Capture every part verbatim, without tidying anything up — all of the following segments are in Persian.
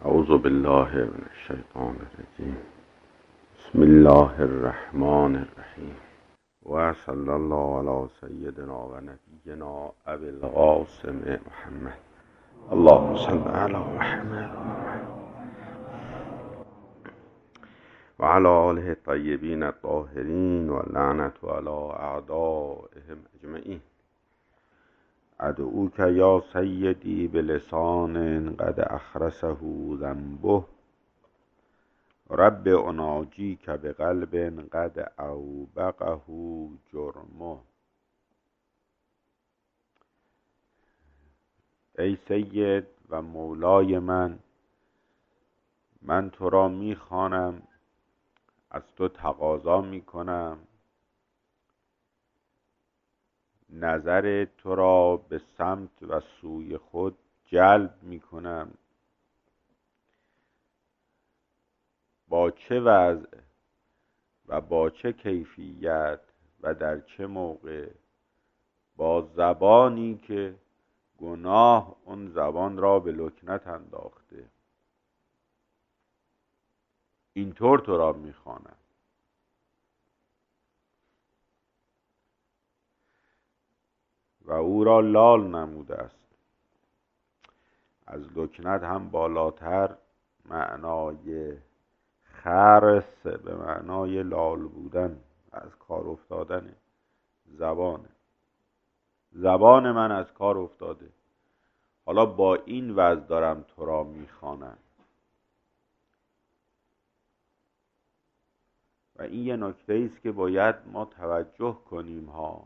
اعوذ بالله من الشیطان الرجیم. بسم الله الرحمن الرحیم و صلی الله علی سیدنا و نبینا ابی القاسم محمد. اللهم صل علی محمد و علی آله الطیبین الطاهرین و لعنت علی اعدائهم اجمعین. ادعوک یا سیدی بلسان قد اخرسه ذنبه، رب اناجیک بقلب قد اوبقه جرمه. ای سید و مولای من، من تو را میخوانم، از تو تقاضا میکنم، نظر تو را به سمت و سوی خود جلب می کنم. با چه وضع و با چه کیفیت و در چه موقع، با زبانی که گناه اون زبان را به لکنت انداخته، اینطور تو را می خوانم. و او را لال نموده است. از لکنت هم بالاتر معنای خرس به معنای لال بودن، از کار افتادن زبانه. زبان من از کار افتاده، حالا با این وضع دارم تو را میخوانم. و این یه نکته است که باید ما توجه کنیم ها،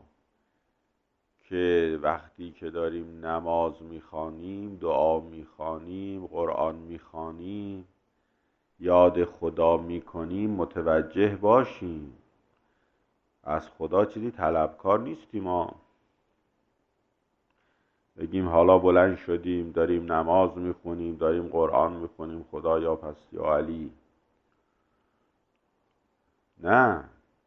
که وقتی که داریم نماز میخوانیم، دعا میخوانیم، قرآن میخوانیم، یاد خدا میکنیم، متوجه باشیم از خدا چیزی طلبکار نیستیم. ما بگیم حالا بلند شدیم داریم نماز میخونیم، داریم قرآن میخونیم، خدایا پس یا علی. نه،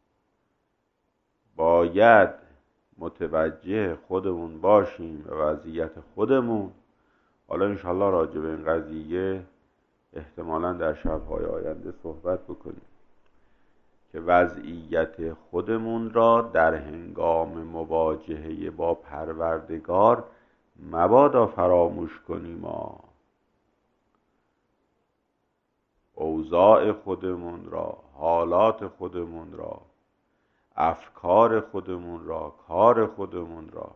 باید متوجه خودمون باشیم و وضعیت خودمون. حالا انشالله راجع به این قضیه احتمالاً در شب‌های آینده صحبت بکنیم که وضعیت خودمون را در هنگام مواجهه با پروردگار مبادا فراموش کنیم. ما اوضاع خودمون را، حالات خودمون را، افکار خودمون را، کار خودمون را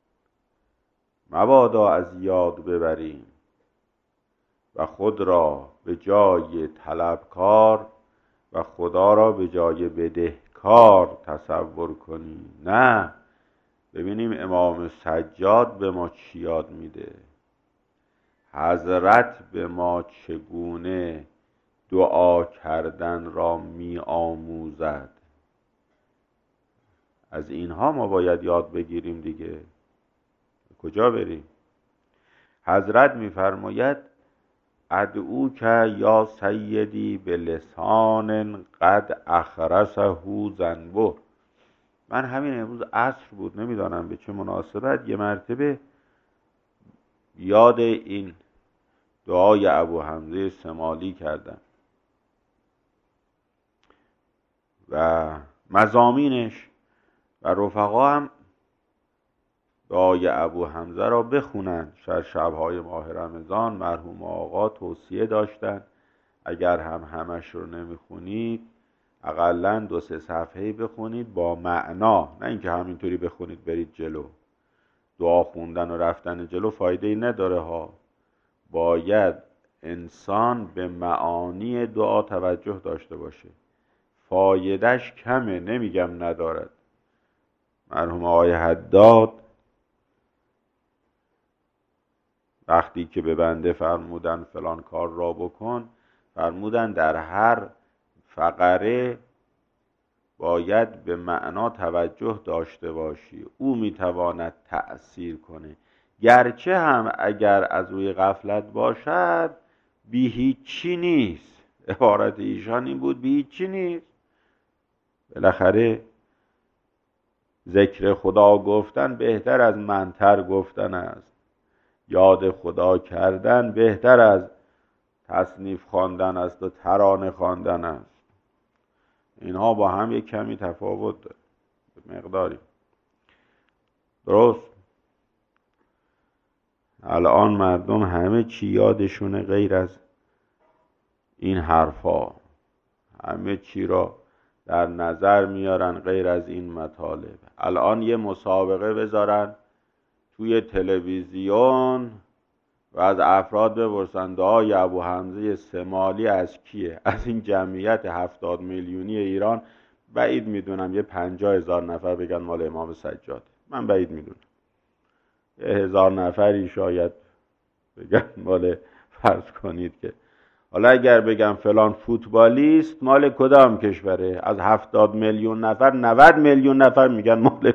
مبادا از یاد ببریم و خود را به جای طلبکار و خدا را به جای بدهکار تصور کنیم. نه، ببینیم امام سجاد به ما چی یاد میده، حضرت به ما چگونه دعا کردن را می آموزد. از اینها ما باید یاد بگیریم دیگه. کجا بریم؟ حضرت میفرماید ادعوک یا سیدی بلسان قد اخرسه ذنبه. من همین امروز عصر بود، نمیدانم به چه مناسبت، یه مرتبه یاد این دعای ابو حمزه سمالی کردم و مضامینش و رفقا هم دعای ابو حمزه را بخونن. شاید شبهای ماه رمضان مرحوم آقا توصیه داشتن اگر هم همش رو نمیخونید اقلاً دو سه صفحه‌ای بخونید با معنا، نه اینکه همینطوری بخونید برید جلو. دعا خوندن و رفتن جلو فایده‌ای نداره ها. باید انسان به معانی دعا توجه داشته باشه. فایدهش کمه، نمیگم ندارد. مرحوم آقای حداد وقتی که به بنده فرمودن فلان کار را بکن، فرمودن در هر فقره باید به معنا توجه داشته باشی، او میتواند تأثیر کنه، گرچه هم اگر از روی غفلت باشد بی هیچی نیست. عبارت ایشان این بود، بی هیچی نیست. بالاخره ذکر خدا گفتن بهتر از منتر گفتن است. یاد خدا کردن بهتر از تصنیف خواندن است و ترانه خواندن است. اینها با هم یک کمی تفاوت داره، مقداری. درست؟ الان مردم همه چی یادشونه غیر از این حرفا، همه چی را در نظر میارن غیر از این مطالب. الان یه مسابقه بذارن توی تلویزیون و از افراد بپرسن دعای ابو حمزه سمالی از کیه؟ از این جمعیت هفتاد میلیونی ایران بعید میدونم یه پنجاه هزار نفر بگن مال امام سجاد. من بعید میدونم یه هزار نفری شاید بگن مال، فرض کنید که حالا اگر بگم فلان فوتبالیست مال کدام کشوره، از هفتاد میلیون نفر نود میلیون نفر میگن مال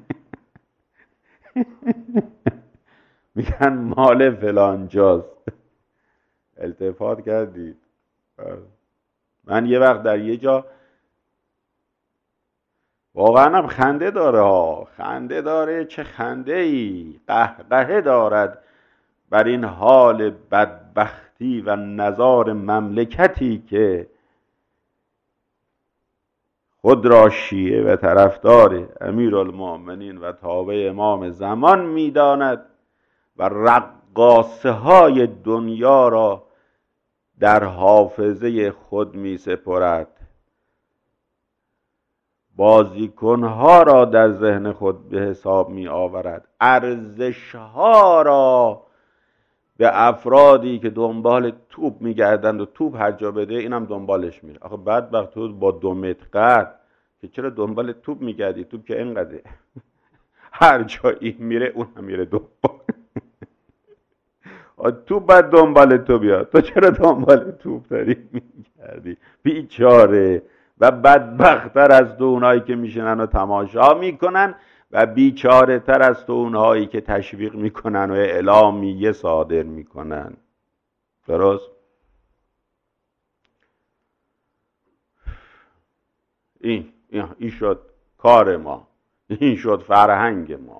میگن مال فلان جاست. التفات کردید؟ من یه وقت در یه جا واقعا هم خنده داره ها، خنده داره، چه خنده ای، قهقهه دارد بر این حال بدبختی و نزار مملکتی که خود را شیعه و طرفدار امیرالمؤمنین و تابع امام زمان میداند و رقاصه های دنیا را در حافظه خود می سپرد، بازیکنها را در ذهن خود به حساب می آورد، ارزشها را به افرادی که دنبال توپ می گردند و توپ هر جا بده اینم دنبالش میره. آخه بدبخت تو با دو متر قد که چرا دنبال توپ می گردی؟ توپ که اینقدره هر جا این میره اون هم میره دنبال توپ باید دنبال تو بیاد، تو چرا دنبال توپ داری میگردی؟ بیچاره و بدبخت‌تر از تو اونایی که میشنن و تماشا میکنن و بیچاره تر از تو اونهایی که تشویق میکنن و اعلامیه صادر میکنن. درست؟ این این شد کار ما، این شد فرهنگ ما.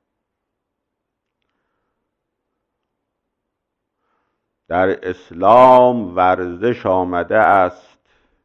در اسلام ورزش آمده است،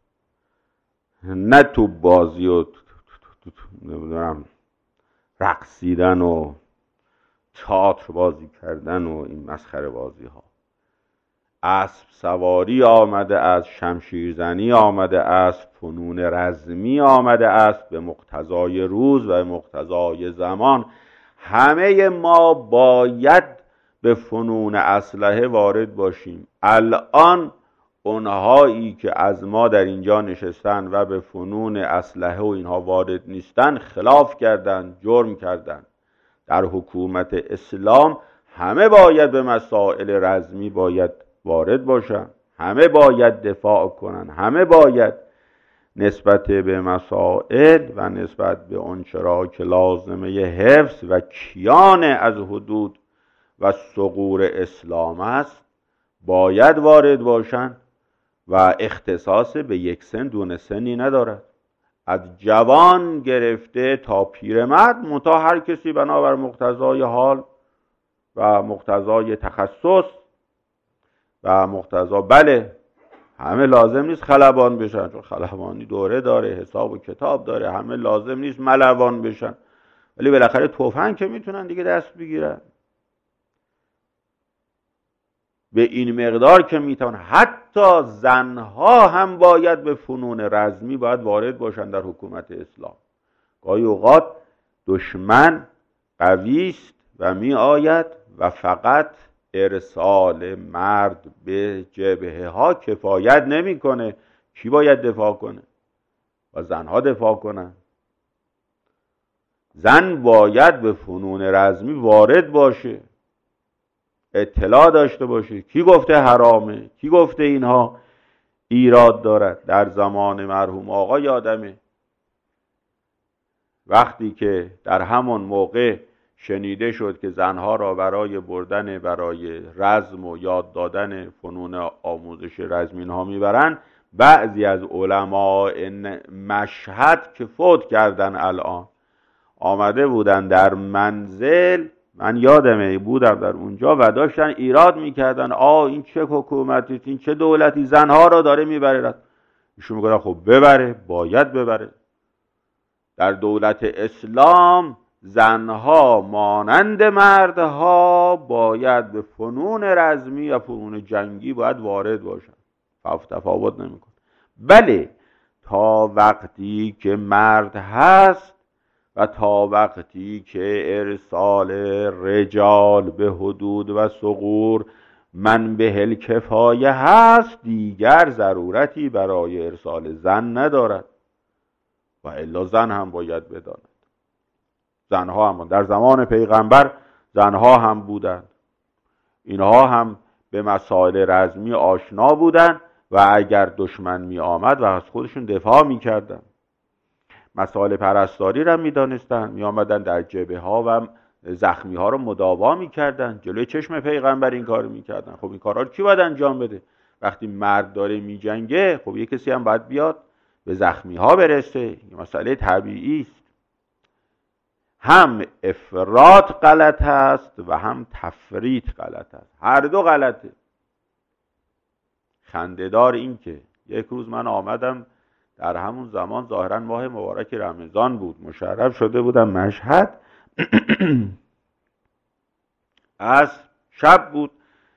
نه تو بازی و نمیدونم رقصیدن و تئاتر بازی کردن و این مسخره بازی ها. اسب سواری آمده است، شمشیرزنی آمده است، فنون رزمی آمده است، به مقتضای روز و به مقتضای زمان همه ما باید به فنون اسلحه وارد باشیم. الان اونهایی که از ما در اینجا نشستن و به فنون اسلحه و اینها وارد نیستن خلاف کردن، جرم کردن. در حکومت اسلام همه باید به مسائل رزمی باید وارد باشن، همه باید دفاع کنن، همه باید نسبت به مسائل و نسبت به آنچه را که لازمه حفظ و کیان از حدود و ثغور اسلام است باید وارد باشن و اختصاص به یک سن دون سنی ندارد. از جوان گرفته تا پیرمرد، منتها هر کسی بنابر مقتضای حال و مقتضای تخصص و مقتضا. بله همه لازم نیست خلبان بشن، چون خلبانی دوره داره، حساب و کتاب داره، همه لازم نیست ملوان بشن، ولی بالاخره تفنگ که میتونن دیگه دست بگیرن به این مقدار که میتونن. حتی زنها هم باید به فنون رزمی باید وارد باشن در حکومت اسلام. گاهی اوقات دشمن قوی است و می آید و فقط ارسال مرد به جبهه ها کفایت نمیکنه. کی باید دفاع کنه؟ و زنها دفاع کنن. زن باید به فنون رزمی وارد باشه، اطلاع داشته باشه کی گفته حرامه، کی گفته اینها ایراد دارد. در زمان مرحوم آقا یادمه وقتی که در همون موقع شنیده شد که زنها را برای بردن برای رزم و یاد دادن فنون آموزش رزمی اینها میبرن، بعضی از علماء مشهد که فوت کردن الان آمده بودن در منزل من یادمه بودم در اونجا و داشتن ایراد میکردن، آ این چه حکومتی، این چه دولتی زنها رو داره میبره. ایشون میگه خب ببره، باید ببره. در دولت اسلام زنها مانند مردها باید به فنون رزمی و فنون جنگی باید وارد باشن، تفاوت نمیکنه. بله تا وقتی که مرد هست و تا وقتی که ارسال رجال به حدود و ثغور منبع الکفایه هست، دیگر ضرورتی برای ارسال زن ندارد و الا زن هم باید بداند. زنها هم در زمان پیغمبر زنها هم بودند، اینها هم به مسائل رزمی آشنا بودند و اگر دشمن می آمد و از خودشون دفاع می کردن. مسائل پرستاری را می دانستن، می آمدن در جبهه ها و زخمی ها رو مداوا می کردن. جلوی چشم پیغمبر این کار می کردن. خب این کارها رو کی باید انجام بده؟ وقتی مرد داره می جنگه، خب یه کسی هم باید بیاد به زخمی ها برسه. این مسئله طبیعی است. هم افراط غلط است و هم تفریط غلط است، هر دو غلطه. خنده‌دار این که یک روز من آمدم در همون زمان ظاهرا ماه مبارک رمضان بود، مشرف شده بودم مشهد از شب بود،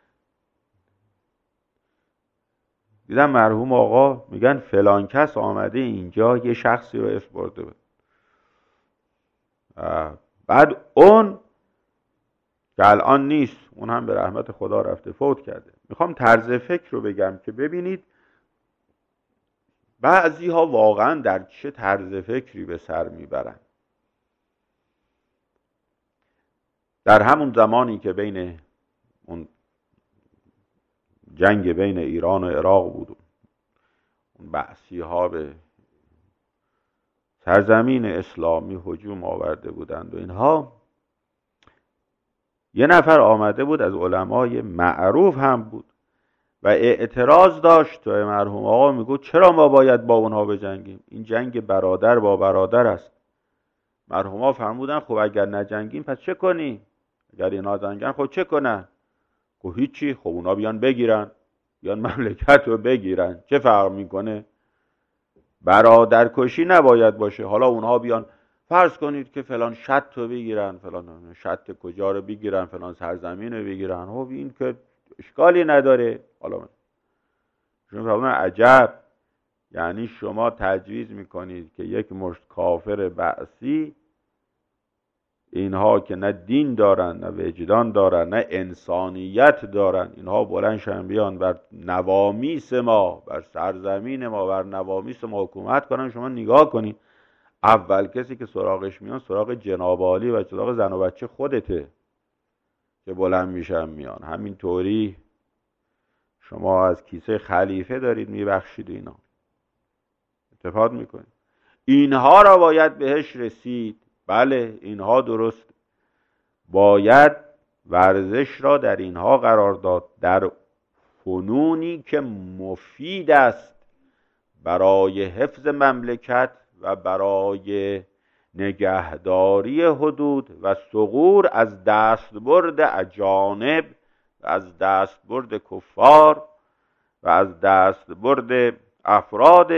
دیدم مرحوم آقا میگن فلان کس آمده اینجا یه شخصی رو اسم برده بود. بعد اون که الان نیست، اون هم به رحمت خدا رفته فوت کرده. میخوام طرز فکر رو بگم که ببینید بعضی ها واقعا در چه طرز فکری به سر میبرن. در همون زمانی که بین اون جنگ بین ایران و عراق بود، اون بعثی ها به سرزمین اسلامی هجوم آورده بودند و اینها، یه نفر آمده بود از علمای معروف هم بود و اعتراض داشت و مرحوم آقا میگو چرا ما باید با اونها بجنگیم؟ این جنگ برادر با برادر است. مرحوم ها فرمودن خب اگر نجنگیم پس چه کنیم؟ اگر اینا جنگن خب چه کنن؟ خب هیچی، خب اونا بیان بگیرن، بیان مملکت رو بگیرن، چه فرق میکنه؟ برادرکشی نباید باشه. حالا اونها بیان فرض کنید که فلان شط رو بگیرن، فلان شط کجا رو بگیرن، فلان سرزمین رو بگیرن، خب این که اشکالی نداره. حالا شما فرمودن عجب، یعنی شما تجویز میکنید که یک مشت کافر بعثی، اینها که نه دین دارن نه وجدان دارن نه انسانیت دارن، اینها بلند شن بیان بر نوامیس ما، بر سرزمین ما، بر نوامیس ما حکومت کنن. شما نگاه کنید، اول کسی که سراغش میان سراغ جناب عالی و سراغ زن و بچه خودته که بلند میشن میان. همین طوری شما از کیسه خلیفه دارید میبخشید، اینا اتفاق میکنید. اینها را باید بهش رسید. بله اینها درست، باید ورزش را در اینها قرار داد، در فنونی که مفید است برای حفظ مملکت و برای نگهداری حدود و ثغور از دستبرد اجانب و از دستبرد کفار و از دستبرد افراد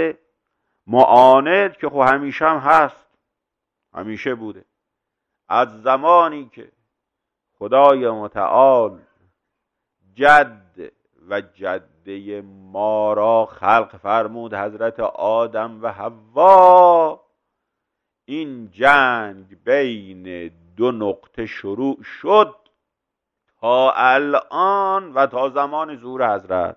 معاند که خب همیشه هم هست، همیشه بوده. از زمانی که خدای متعال جد و جده ما را خلق فرمود، حضرت آدم و حوا، این جنگ بین دو نقطه شروع شد تا الان و تا زمان ظهور حضرت.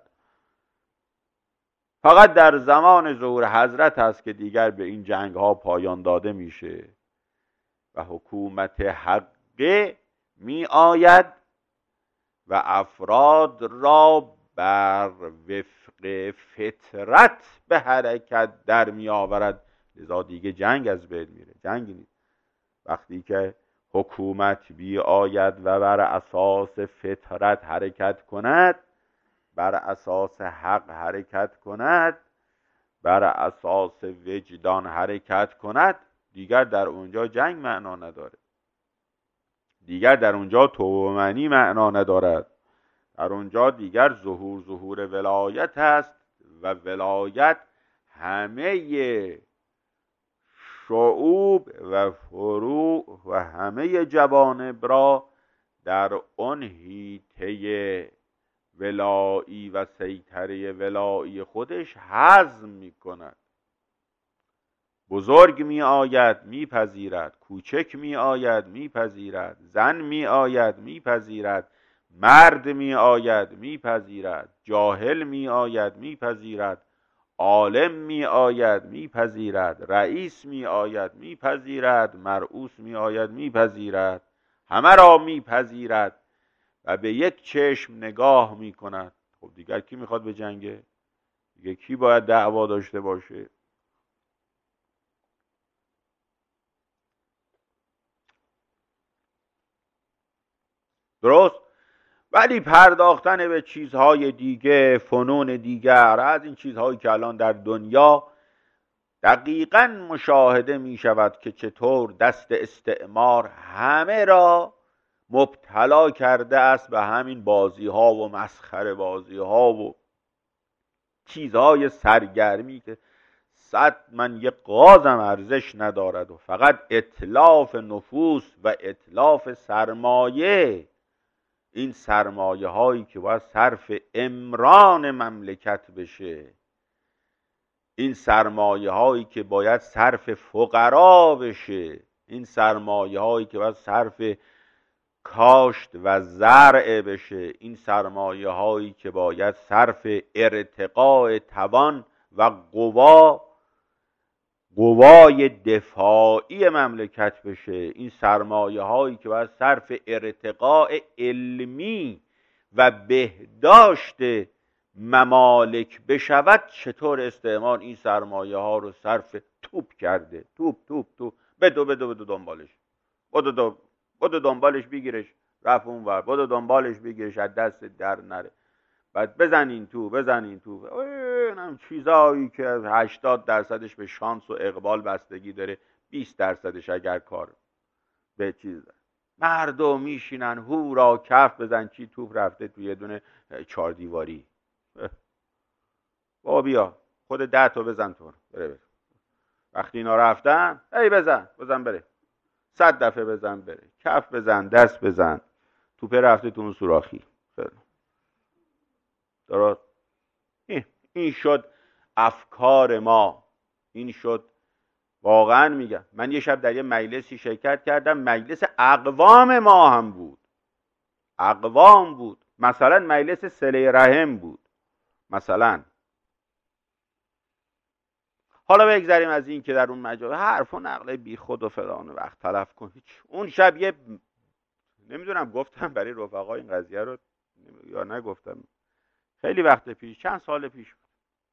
فقط در زمان ظهور حضرت است که دیگر به این جنگ ها پایان داده میشه و حکومت حقه می آید و افراد را بر وفق فطرت به حرکت در می آورد. لذا دیگه جنگ از بین میره. جنگ نیست. وقتی که حکومت بی آید و بر اساس فطرت حرکت کند، بر اساس حق حرکت کند، بر اساس وجدان حرکت کند، دیگر در اونجا جنگ معنا نداره. دیگر در اونجا تومنی معنا ندارد. در اونجا دیگر ظهور ظهور ولایت است و ولایت همه شعوب و فروع و همه جوانب را در اون حیطه ولایی و سیطره ولایی خودش هضم می کند. بزرگ می آید می پذیرد، کوچک می آید می پذیرد، زن می آید می پذیرد، مرد می آید می پذیرد، جاهل می آید می پذیرد، عالم می آید می پذیرد، رئیس می آید می پذیرد، مرئوس می آید می پذیرد، همه را می پذیرد و به یک چشم نگاه می کند. خب دیگر کی میخواد به جنگه؟ دیگر کی باید دعوا داشته باشه؟ درست؟ ولی پرداختن به چیزهای دیگه، فنون دیگر، از این چیزهایی که الان در دنیا دقیقاً مشاهده می شود که چطور دست استعمار همه را مبتلا کرده است به همین بازی ها و مسخره بازی ها و چیزهای سرگرمی که صد من یک قازم ارزش ندارد و فقط اتلاف نفوس و اتلاف سرمایه، این سرمایه هایی که باید صرف امران مملکت بشه، این سرمایه هایی که باید صرف فقرا بشه، این سرمایه هایی که باید صرف کاشت و زرع بشه، این سرمایه هایی که باید صرف ارتقاء توان و قوا قوای دفاعی مملکت بشه، این سرمایه هایی که باید صرف ارتقاء علمی و بهداشت ممالک بشود، چطور استعمار این سرمایه ها رو صرف توپ کرده؟ توپ توپ توپ بدو بدو بدو دنبالش بدو دو بدو دنبالش بگیرش رفت اون ور، بدو دنبالش بگیرش از دست در نره، بعد بزنین تو بزنین تو اینم چیزایی که هشتاد درصدش به شانس و اقبال بستگی داره، بیست درصدش اگر کار به چیز داره. مردم میشینن هورا کف بزن چی توپ رفته توی یه دونه چهار دیواری. بابا بیا خود ده تا بزن تو بره بره. وقتی اینا رفتن ای بزن بزن بره، صد دفعه بزن بره، کف بزن دست بزن، توپ رفته تو اون سوراخی. درست؟ این شد افکار ما، این شد. واقعا میگم من یه شب در یه مجلسی شرکت کردم، مجلس اقوام ما هم بود، اقوام بود، مثلا مجلس صله رحم بود مثلا. حالا بگذاریم از این که در اون مجلس حرف و نقل بی خود و فلان وقت تلف کن. اون شب یه نمیدونم گفتم برای رفقا این قضیه رو یا نگفتم، خیلی وقت پیش، چند سال پیش بود،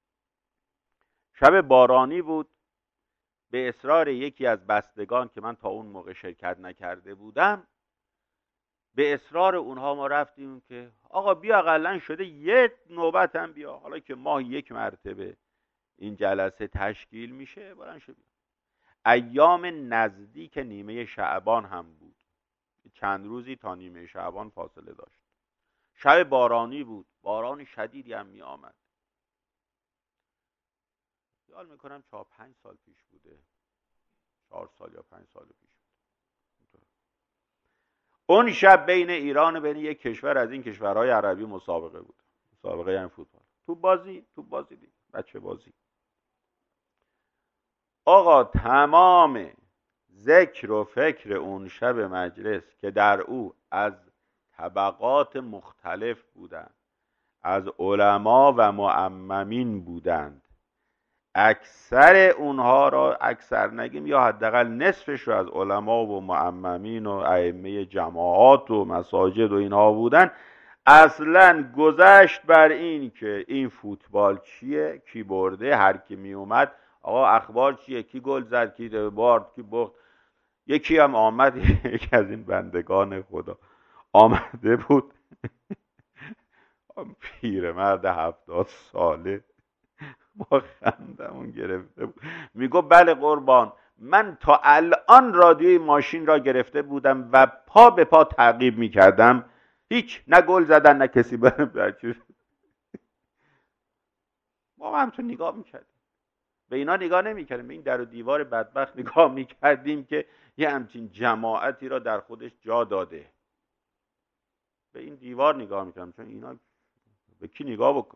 شب بارانی بود. به اصرار یکی از بستگان که من تا اون موقع شرکت نکرده بودم، به اصرار اونها ما رفتیم که آقا بیا اقلن شده یه نوبت هم بیا، حالا که ماه یک مرتبه این جلسه تشکیل میشه بلند شو بیا. ایام نزدیک نیمه شعبان هم بود، چند روزی تا نیمه شعبان فاصله داشت. شب بارانی بود، باران شدیدی هم می آمد. خیال میکنم چهار پنج سال پیش بوده، چهار سال یا پنج سال پیش بود. اون شب بین ایران و بین یک کشور از این کشورهای عربی مسابقه بود، مسابقه یعنی فوتبال، تو بازی تو بازی دید. بچه بازی. آقا تمام ذکر و فکر اون شب مجلس که در او از طبقات مختلف بودند، از علما و معممین بودند، اکثر اونها را، اکثر نگیم یا حداقل نصفش رو از علما و معممین و ائمه جماعات و مساجد و اینها بودن، اصلا گذشت بر این که این فوتبال چیه، کی برده، هر کی می اومد آقا اخبار چیه، کی گل زد، کی بارد، کی باخت. یکی هم آمد، یکی از این بندگان خدا آمده بود، پیرمرد هفتاد ساله، ما خندمون گرفته بود، میگو بله قربان من تا الان رادیوی ماشین را گرفته بودم و پا به پا تعقیب میکردم، هیچ، نه گل زدن نه کسی بر ما هم همچون نگاه میکردیم، به اینا نگاه نمیکردیم، به این در و دیوار بدبخت نگاه میکردیم که یه همچین جماعتی را در خودش جا داده. به این دیوار نگاه میکردم، چون اینا به کی نگاه بکن.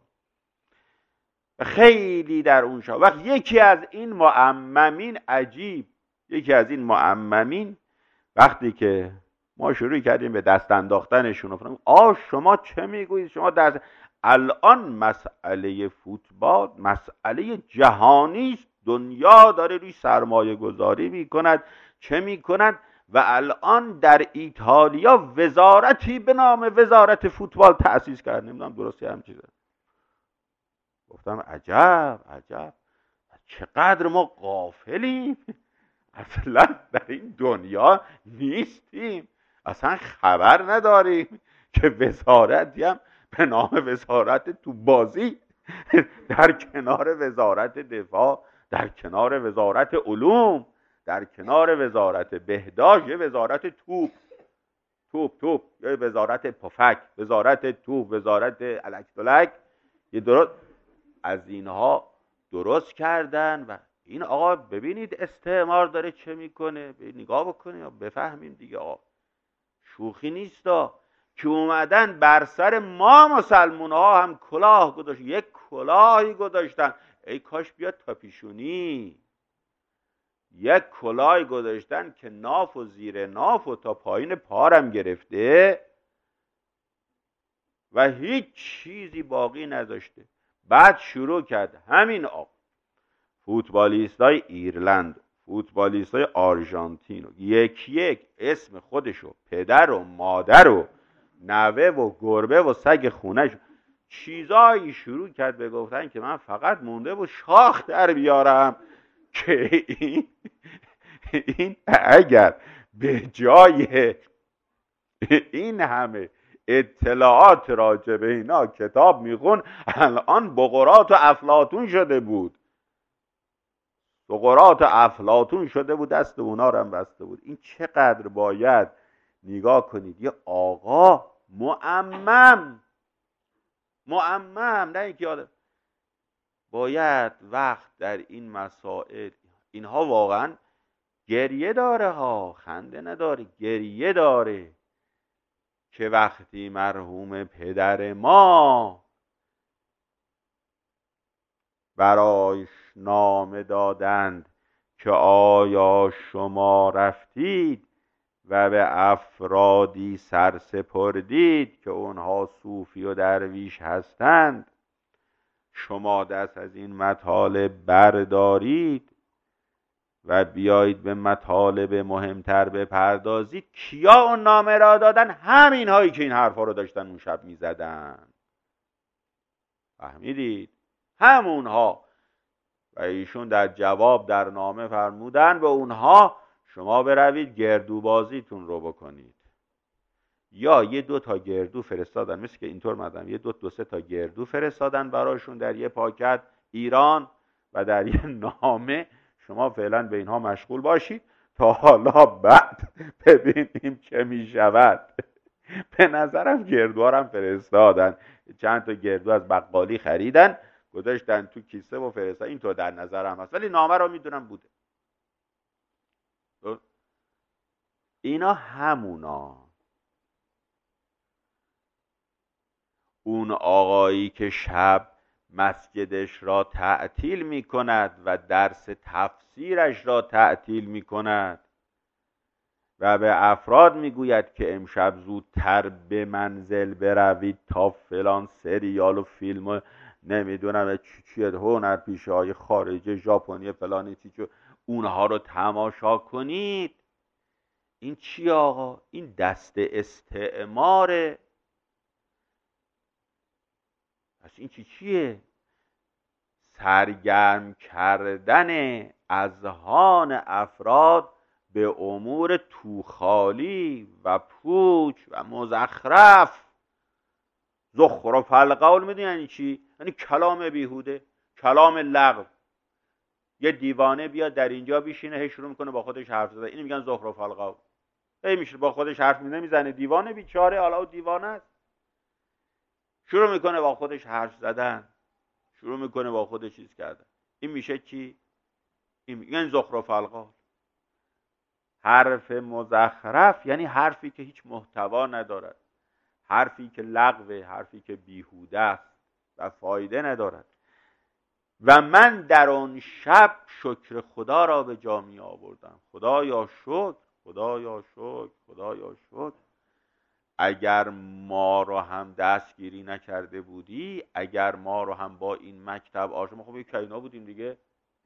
خیلی در اون شا وقت یکی از این معممین، عجیب، یکی از این معممین وقتی که ما شروع کردیم به دست انداختنشون و فرمودیم آ شما چه میگویید، شما در الان مسئله فوتبال مسئله جهانی است، دنیا داره روی سرمایه گذاری میکند، چه میکند، و الان در ایتالیا وزارتی به نام وزارت فوتبال تأسیس کرد. نمیدونم درستی هم چیزه. گفتم عجب عجب، چقدر ما غافلیم، اصلا در این دنیا نیستیم، اصلا خبر نداریم که وزارتی هم به نام وزارت تو بازی در کنار وزارت دفاع، در کنار وزارت علوم، در کنار وزارت بهداشت، یه وزارت توپ توپ توپ یه وزارت پفک، وزارت توپ، وزارت الک دلک، یه درست از اینها درست کردن. و این آقا ببینید استعمار داره چه میکنه، نگاه بکنید یا بفهمیم دیگه. آقا شوخی نیستا که اومدن بر سر ما مسلمون ها هم کلاه گذاشت، یک کلاهی گذاشتن، ای کاش بیاد تا پیشونی، یک کلاهی گذاشتن که ناف و زیر ناف و تا پایین پارم گرفته و هیچ چیزی باقی نذاشته. بعد شروع کرد همین آقا فوتبالیستای ایرلند، فوتبالیستای آرژانتین، یک یک اسم خودشو، پدر و مادر و نوه و گربه و سگ خونش، چیزایی شروع کرد به گفتن که من فقط مونده و شاخ در بیارم که این, این اگر به جای این همه اطلاعات راجع به اینا کتاب میخون، الان بقرات و افلاطون شده بود، بقرات و افلاطون شده بود، دست اونا رو هم بسته بود. این چقدر باید نگاه کنید، یه آقا معمم معمم، نه اینکه یاد باید وقت در این مسائل، اینها واقعا گریه داره ها، خنده نداره، گریه داره که وقتی مرحوم پدر ما برایش نامه دادند که آیا شما رفتید و به افرادی سر سپردید که اونها صوفی و درویش هستند، شما دست از این مطالب بردارید و بیایید به مطالب مهمتر بپردازید. کیا اون نامه را دادن؟ همین هایی که این حرفا رو داشتن اون شب میزدن. فهمیدید؟ همونها. و ایشون در جواب در نامه فرمودن به اونها شما بروید گردوبازیتون رو بکنید. یا یه دو تا گردو فرستادن، مثل که اینطور مدام یه دو دو سه تا گردو فرستادن براشون در یه پاکت ایران و در یه نامه شما فعلا به اینها مشغول باشید تا حالا بعد ببینیم چه می شود. به نظرم گردوها هم فرستادن، چند تا گردو از بقالی خریدن گذاشتن تو کیسه و فرستادن. اینطور در نظرم هست، ولی نامه رو میدونم بوده. اینا همونا. اون آقایی که شب مسجدش را تعطیل می کند و درس تفسیرش را تعطیل می کند و به افراد می گوید که امشب زودتر به منزل بروید تا فلان سریال و فیلم و نمیدونم چی چیه هنرپیشه های خارجی ژاپنی فلانی چی چی اونها رو تماشا کنید. این چی آقا؟ این دست استعماره. پس این چی چیه؟ سرگرم کردن اذهان افراد به امور توخالی و پوچ و مزخرف. زخرف القول میدونی یعنی چی؟ یعنی کلام بیهوده، کلام لغو. یه دیوانه بیاد در اینجا بیشینه، هی شروع میکنه با خودش حرف زدن. اینو میگن زخرف القول. هی میشه با خودش حرف میزنه، میزنه دیوانه بیچاره، حالا دیوانه است، شروع میکنه با خودش حرف زدن، شروع میکنه با خودش چیز کردن. این میشه چی؟ این میگن زخرف القول. حرف مزخرف یعنی حرفی که هیچ محتوا ندارد، حرفی که لغوه، حرفی که بیهوده است و فایده ندارد. و من در آن شب شکر خدا را به جا می آوردم. خدایا شکر، خدایا شکر، خدایا شکر. اگر ما رو هم دستگیری نکرده بودی، اگر ما رو هم با این مکتب آشنا، خب یک کینا بودیم دیگه،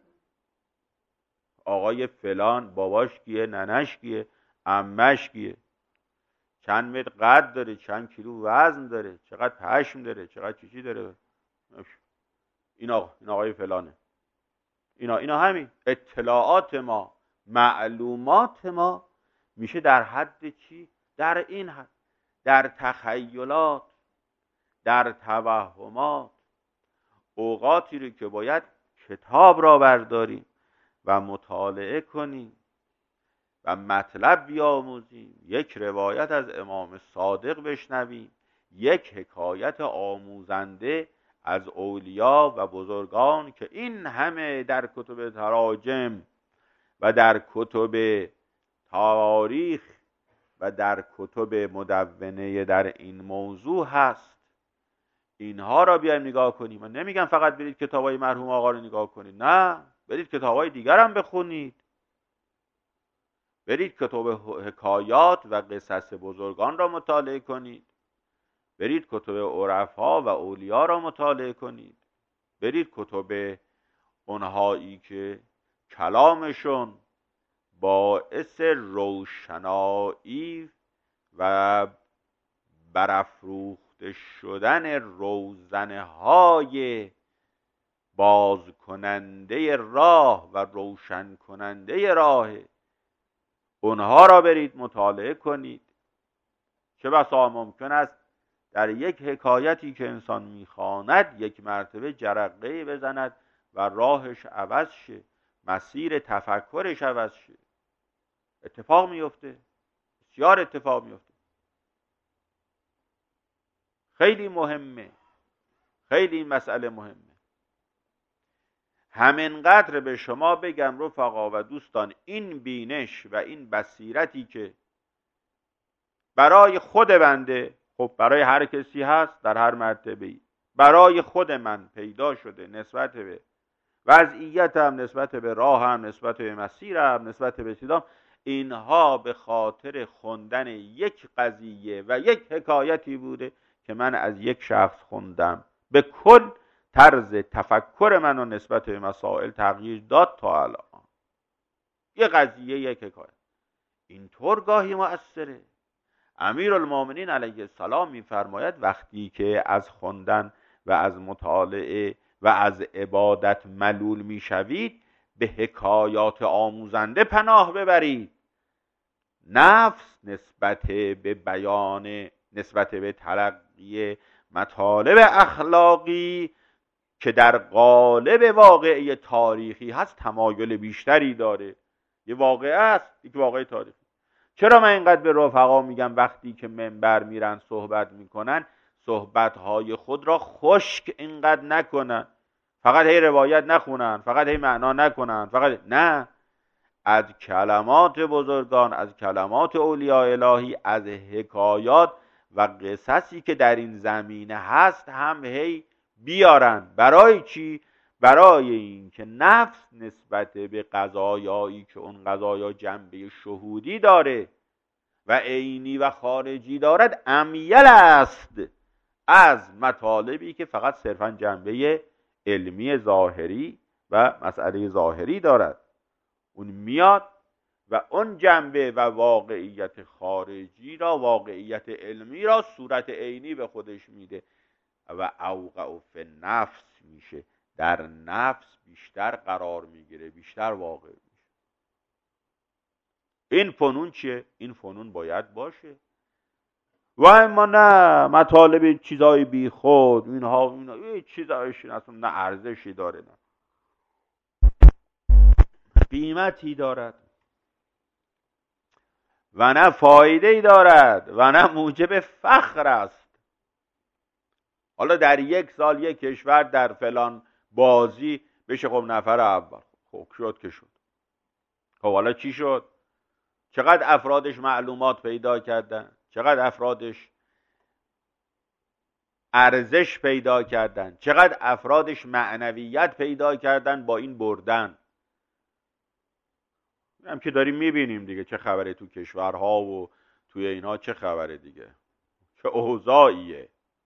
آقای فلان باباش کیه، ننش کیه، عمش کیه، چند متر قد داره، چند کیلو وزن داره، چقدر پشم داره، چقدر چیچی داره، این آقا، این آقای فلانه. اینا اینا همین اطلاعات ما، معلومات ما میشه در حد چی؟ در این حد، در تخیلات، در توهمات. اوقاتی رو که باید کتاب را برداریم و مطالعه کنیم و مطلب بیاموزیم، یک روایت از امام صادق بشنویم، یک حکایت آموزنده از اولیا و بزرگان که این همه در کتب تراجم و در کتب تاریخ و در کتب مدونه در این موضوع هست، اینها را بیایم نگاه کنیم. من نمیگم فقط برید کتابای مرحوم آقا رو نگاه کنید، نه، برید کتابای دیگر هم بخونید، برید کتب حکایات و قصص بزرگان را مطالعه کنید، برید کتب عرفا و اولیا را مطالعه کنید، برید کتب اونهایی که کلامشون باعث روشنایی و برافروخته شدن روزنه های باز کننده راه و روشن کننده راه، اونها را برید مطالعه کنید. چه بسا ممکن است در یک حکایتی که انسان میخواند یک مرتبه جرقه بزند و راهش عوض شه، مسیر تفکرش عوض شه. اتفاق میفته، بسیار اتفاق میفته. خیلی مهمه، خیلی این مسئله مهمه. همینقدر به شما بگم رفقا و دوستان، این بینش و این بصیرتی که برای خود بنده، خب برای هر کسی هست در هر مرتبه‌ای، برای خود من پیدا شده نسبت به وضعیتم، نسبت به راهم، نسبت به مسیرم، نسبت به سیدام، اینها به خاطر خوندن یک قضیه و یک حکایتی بوده که من از یک شخص خوندم، به کل طرز تفکر منو نسبت به مسائل تغییر داد تا الان. یک قضیه، یک حکایت، اینطور گاهی مؤثره. امیرالمومنین علیه السلام میفرماید وقتی که از خوندن و از مطالعه و از عبادت ملول میشوید، به حکایات آموزنده پناه ببرید. نفس نسبت به بیان، نسبت به تلقی مطالب اخلاقی که در قالب واقعه تاریخی هست تمایل بیشتری داره. یه واقعه است، یک واقعه تاریخی. چرا من اینقدر به رفقا میگم وقتی که منبر میرن صحبت میکنن، صحبتهای خود را خشک اینقدر نکنن، فقط هی روایت نخونن، فقط هی معنا نکنن، فقط نه، از کلمات بزرگان، از کلمات اولیاء الهی، از حکایات و قصصی که در این زمینه هست هم هی بیارن. برای چی؟ برای اینکه نفس نسبت به قضایایی که اون قضایا جنبه شهودی داره و عینی و خارجی دارد امیل است از مطالبی که فقط صرفا جنبه علمی ظاهری و مسئله ظاهری دارد. اون میاد و اون جنبه و واقعیت خارجی را، واقعیت علمی را صورت عینی به خودش میده و اوقع فی نفس میشه، در نفس بیشتر قرار میگیره، بیشتر واقع میشه. این فنون چیه؟ این فنون باید باشه. و اما نه مطالب چیزای بی خود، اینها اینها این چیزایش اصلا نه ارزشی داره، نه قیمتی دارد و نه فایده‌ای دارد و نه موجب فخر است. حالا در یک سال یک کشور در فلان بازی بشه خب نفر اول، خب شد که شد. خب حالا چی شد؟ چقدر افرادش معلومات پیدا کردن؟ چقدر افرادش ارزش پیدا کردن؟ چقدر افرادش معنویت پیدا کردن با این بردن؟ هم که داریم میبینیم دیگه چه خبره تو کشورها و توی اینها چه خبره دیگه، چه اوضاعیه.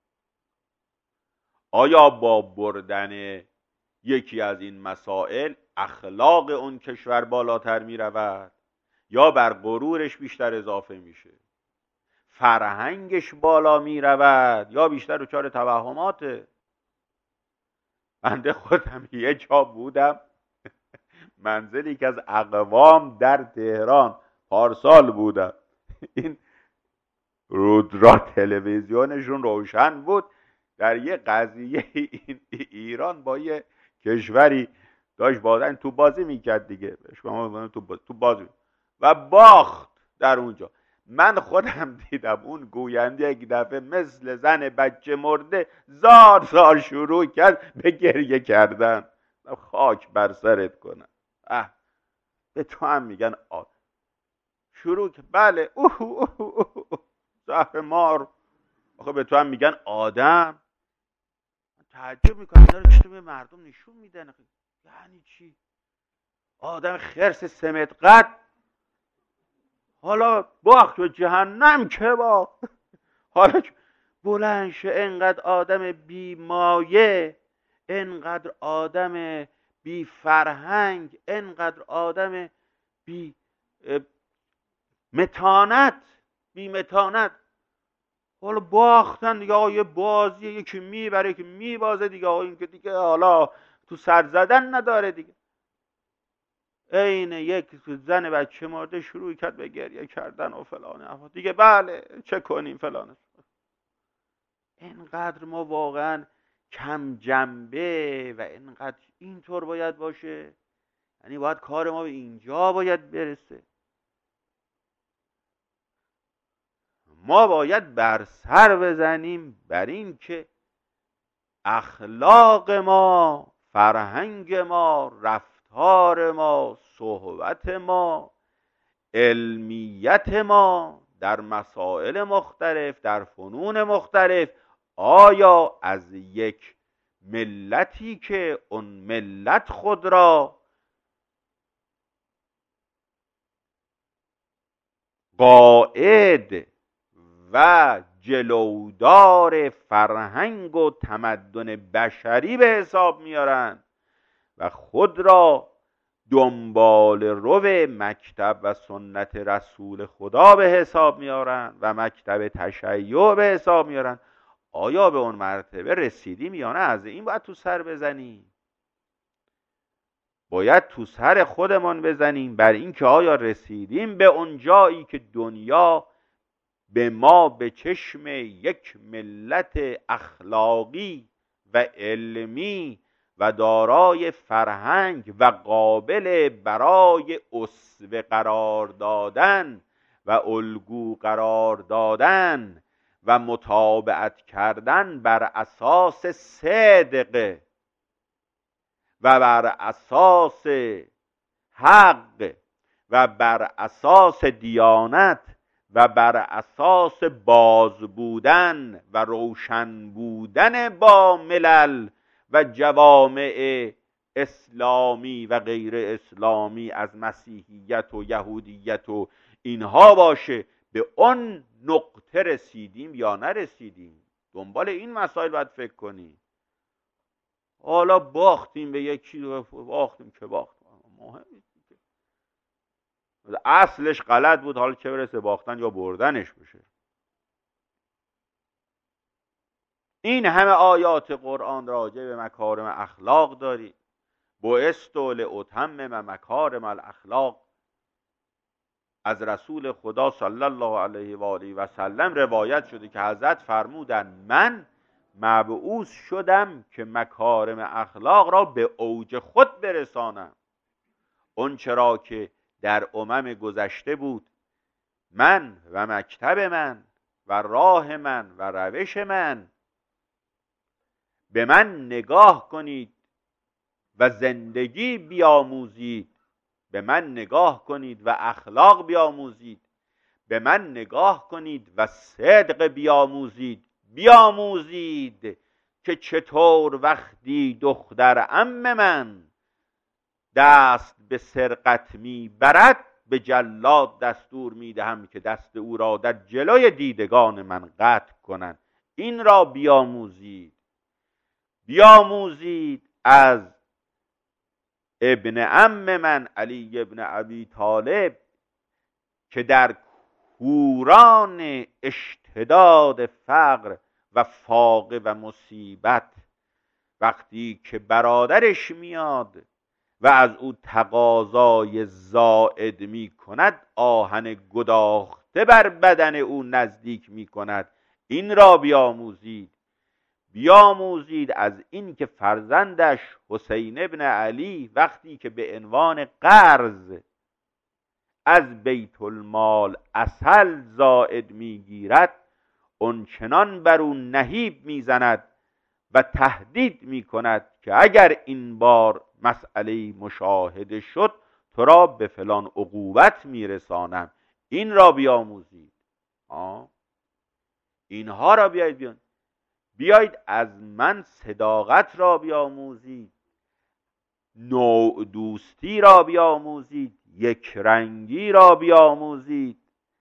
آیا با بردن یکی از این مسائل اخلاق اون کشور بالاتر می رود یا بر غرورش بیشتر اضافه میشه؟ فرهنگش بالا می رود یا بیشتر دچار توهماته؟ بنده خودم یه جا بودم، منزلی که از اقوام در تهران، پارسال بودم، این رودرا تلویزیونشون روشن بود، در یه قضیه این ایران با یه کشوری داشت بازن تو بازی میکرد دیگه، شما تو بازی, تو بازی و باخت در اونجا. من خودم دیدم اون گوینده یک دفعه مثل زن بچه مرده زار زار شروع کرد به گریه کردن. خاک بر سرت کنم، اه به تو هم میگن آد شروع که بله اوه اوه اوه زهر مار، آخه به تو هم میگن آدم. تعجب میکنم اینا رو چطور به مردم نشون میدن؟ یعنی چی؟ آدم خرس سمت قد، حالا باخت و جهنم که باخت. حالا بلند شه انقدر آدم بی مایه، انقدر آدم بی فرهنگ، انقدر آدم بی متانت، بی متانت. حالا باختن دیگه آقا، یه بازیه، یکی میبره یکی میبازه دیگه آقا، این که دیگه حالا تو سر زدن نداره دیگه. عین یک زن بچه مرده شروع کرد به گریه کردن و فلان دیگه، بله چه کنیم فلان. اینقدر ما واقعا کم جنبه و اینقدر اینطور باید باشه، یعنی باید کار ما به اینجا باید برسه. ما باید بر سر بزنیم بر این که اخلاق ما، فرهنگ ما، رفتار ما، صحبت ما، علمیت ما در مسائل مختلف، در فنون مختلف، آیا از یک ملتی که اون ملت خود را قائد و جلودار فرهنگ و تمدن بشری به حساب میارن و خود را دنبال رو مکتب و سنت رسول خدا به حساب میارن و مکتب تشیع به حساب میارن، آیا به اون مرتبه رسیدیم یا نه؟ از این باید تو سر بزنیم، باید تو سر خودمان بزنیم بر این که آیا رسیدیم به اون جایی که دنیا به ما به چشم یک ملت اخلاقی و علمی و دارای فرهنگ و قابل برای اسوه قرار دادن و الگو قرار دادن و متابعت کردن بر اساس صدق و بر اساس حق و بر اساس دیانت و بر اساس باز بودن و روشن بودن با ملل و جوامع اسلامی و غیر اسلامی از مسیحیت و یهودیت و اینها باشه. به اون نقطه رسیدیم یا نرسیدیم؟ دنبال این مسائل باید فکر کنیم. حالا باختیم به یکی، باختیم که باختیم، مهم نیست، اصلش غلط بود، حالا چه برسه باختن یا بردنش بشه. این همه آیات قرآن راجع به مکارم اخلاق داری. بعثت لاتمم مکارم الاخلاق، از رسول خدا صلی الله علیه و آله و سلم روایت شده که حضرت فرمودند من مبعوث شدم که مکارم اخلاق را به اوج خود برسانم. اون چرا که در امم گذشته بود، من و مکتب من و راه من و روش من، به من نگاه کنید و زندگی بیاموزید، به من نگاه کنید و اخلاق بیاموزید، به من نگاه کنید و صدق بیاموزید. بیاموزید که چطور وقتی دختر عم من دست به سرقت میبرد، به جلاد دستور میدهم که دست او را در جلوی دیدگان من قطع کنند. این را بیاموزید. بیاموزید از ابن عم من علی ابن ابی طالب که در کوران اشتداد فقر و فاقه و مصیبت وقتی که برادرش میاد و از او تقاضای زائد می کند، آهن گداخته بر بدن او نزدیک می کند. این را بیاموزید. بیاموزید از این که فرزندش حسین ابن علی وقتی که به عنوان قرض از بیت المال عسل زائد میگیرد، اونچنان بر او نهیب میزند و تهدید میکند که اگر این بار مسئله مشاهده شد تو را به فلان عقوبت میرسانم. این را بیاموزید. آه. اینها را بیاید بیان. بیایید از من صداقت را بیاموزید، نوع دوستی را بیاموزید، یک رنگی را بیاموزید،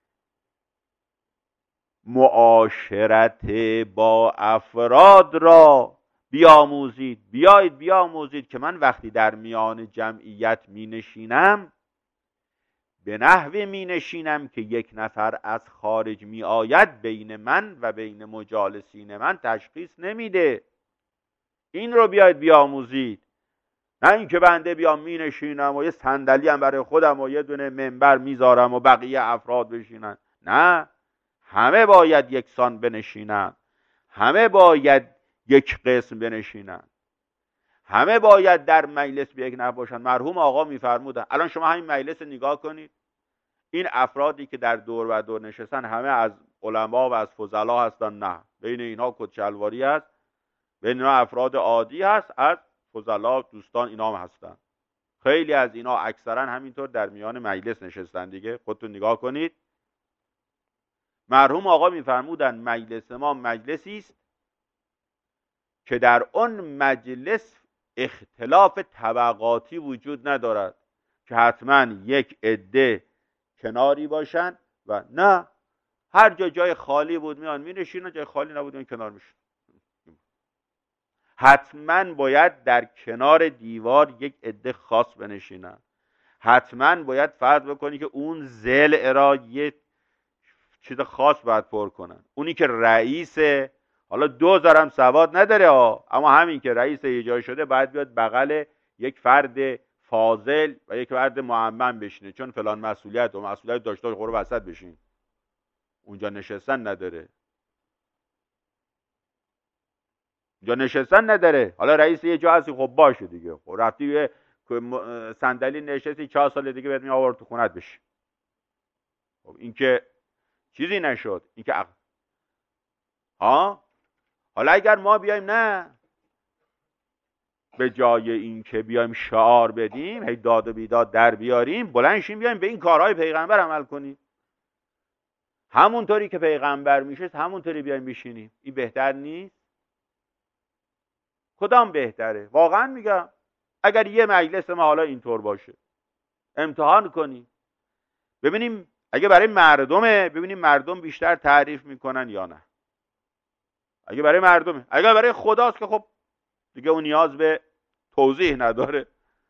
معاشرت با افراد را بیاموزید. بیایید بیاموزید که من وقتی در میان جمعیت می نشینم به نحوی می نشینم که یک نفر از خارج می آید بین من و بین مجالسین من تشخیص نمیده. این رو بیایید بیاموزید. نه اینکه بنده بیام می نشینم و یه صندلی هم برای خودم و یه دونه منبر میذارم و بقیه افراد بشینن. نه، همه باید یکسان بنشینن، همه باید یک قسم بنشینن، همه باید در مجلس به یک نفر باشن. مرحوم آقا میفرمودن الان شما همین مجلس نگاه کنید، این افرادی که در دور و دور نشستن همه از علما و از فضلا هستن؟ نه، بین اینها کچلواری هست، بین اینها افراد عادی هست، از فضلا دوستان اینا هم هستن. خیلی از اینا اکثرا همینطور در میان مجلس نشستن دیگه. خودتون نگاه کنید. مرحوم آقا میفرمودن مجلس ما مجلسی است که در اون مجلس اختلاف طبقاتی وجود ندارد که حتما یک عده کناری باشن و نه، هر جا جای خالی بود میان می نشینن، جای خالی نبود میان کنار میشن. حتما باید در کنار دیوار یک عده خاص بنشینن. حتما باید فرض بکنی که اون ضلع را یه چیز خاص باید پر کنن. اونی که رئیس، حالا دوزارم سواد نداره ها، اما همین که رئیس یه جای شده باید بیاد بغل یک فرد فاضل و یک فرد معمم بشینه، چون فلان مسئولیت و مسئولیت داشته خورو وسط بشین. اونجا نشستن نداره، اونجا نشستن نداره. حالا رئیس یه جا هستی، خب باشه دیگه، خب رفتی یه صندلی نشستی چهار سال دیگه بهت می آورد تو خونت بشین. خب این که چیزی نشد. این که عقل. ها حالا اگر ما بیایم نه به جای این که بیایم شعار بدیم، هی داد و بیداد در بیاریم، بلند شیم بیایم به این کارهای پیغمبر عمل کنیم، همونطوری که پیغمبر میشه همونطوری بیایم بشینیم. این بهتر نیست؟ کدام بهتره؟ واقعا میگم اگر یه مجلس ما حالا اینطور باشه، امتحان کنیم ببینیم اگه برای مردمه، ببینیم مردم بیشتر تعریف میکنن یا نه. اگه برای مردمه، اگه برای خداست که خب دیگه اون نیاز به توضیح نداره.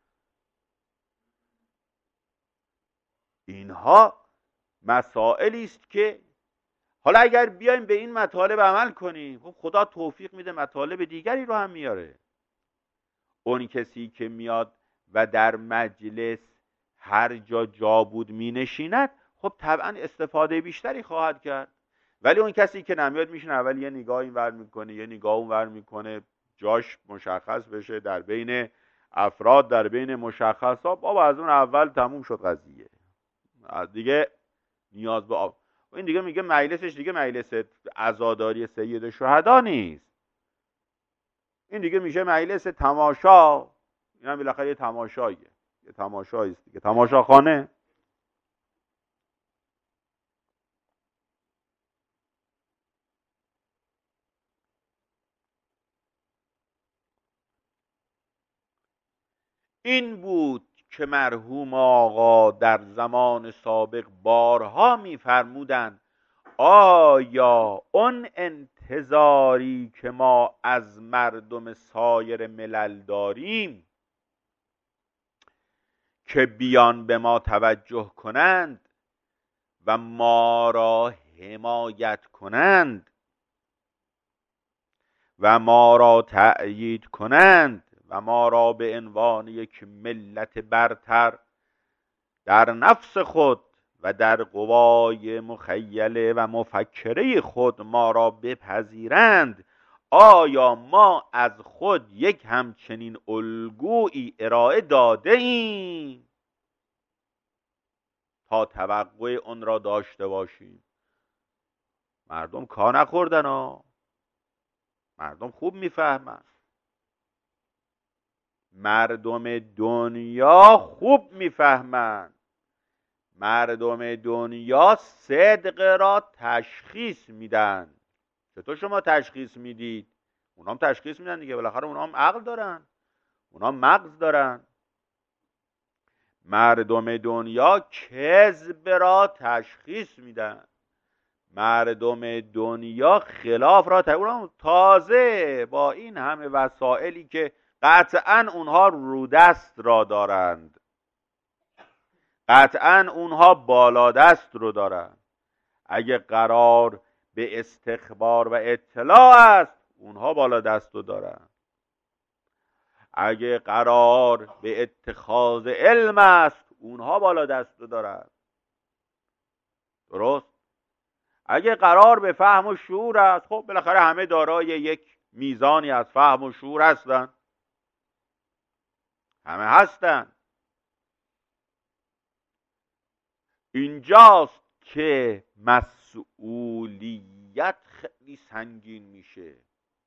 اینها مسائلی است که حالا اگر بیایم به این مطالب عمل کنیم، خب خدا توفیق میده مطالب دیگری رو هم میاره. اون کسی که میاد و در مجلس هر جا جا بود می نشیند، خب طبعا استفاده بیشتری خواهد کرد. ولی اون کسی که نمیاد میشینه، اول یه نگاه این ور میکنه، یه نگاه اون ور میکنه، جاش مشخص بشه، در بین افراد در بین مشخصا، بابا از اون اول تموم شد قضیه، دیگه نیاز به آب. این دیگه میگه مجلسش دیگه مجلس عزاداری سید شهدا نیست، این دیگه میشه مجلس تماشا. این هم بالاخره یه تماشاییه، یه تماشایی است دیگه، تماشاخانه. این بود که مرحوم آقا در زمان سابق بارها می‌فرمودند آیا اون انتظاری که ما از مردم سایر ملل داریم که بیان به ما توجه کنند و ما را حمایت کنند و ما را تأیید کنند و ما را به عنوان یک ملت برتر در نفس خود و در قوای مخیله و مفکره خود ما را بپذیرند، آیا ما از خود یک همچنین الگویی ارائه داده ایم تا توقع اون را داشته باشیم؟ مردم کار نخوردن ها، مردم خوب میفهمن، مردم دنیا خوب میفهمن، مردم دنیا صدق را تشخیص میدن. چطور شما تشخیص میدید؟ اونام تشخیص میدن دیگه، بالاخره اونام عقل دارن، اونام مغز دارن. مردم دنیا کذب را تشخیص میدن، مردم دنیا خلاف را تشخیص. تازه با این همه وسائلی که قطعا اونها رودست را دارند، قطعا اونها بالادست رو دارن، اگه قرار به استخبار و اطلاع است اونها بالادست رو دارن، اگه قرار به اتخاذ علم است اونها بالادست رو دارن. درست؟ اگه قرار به فهم و شعور است، خب بالاخره همه دارای یک میزانی از فهم و شعور هستن، همه هستن. اینجاست که مسئولیت خیلی سنگین میشه،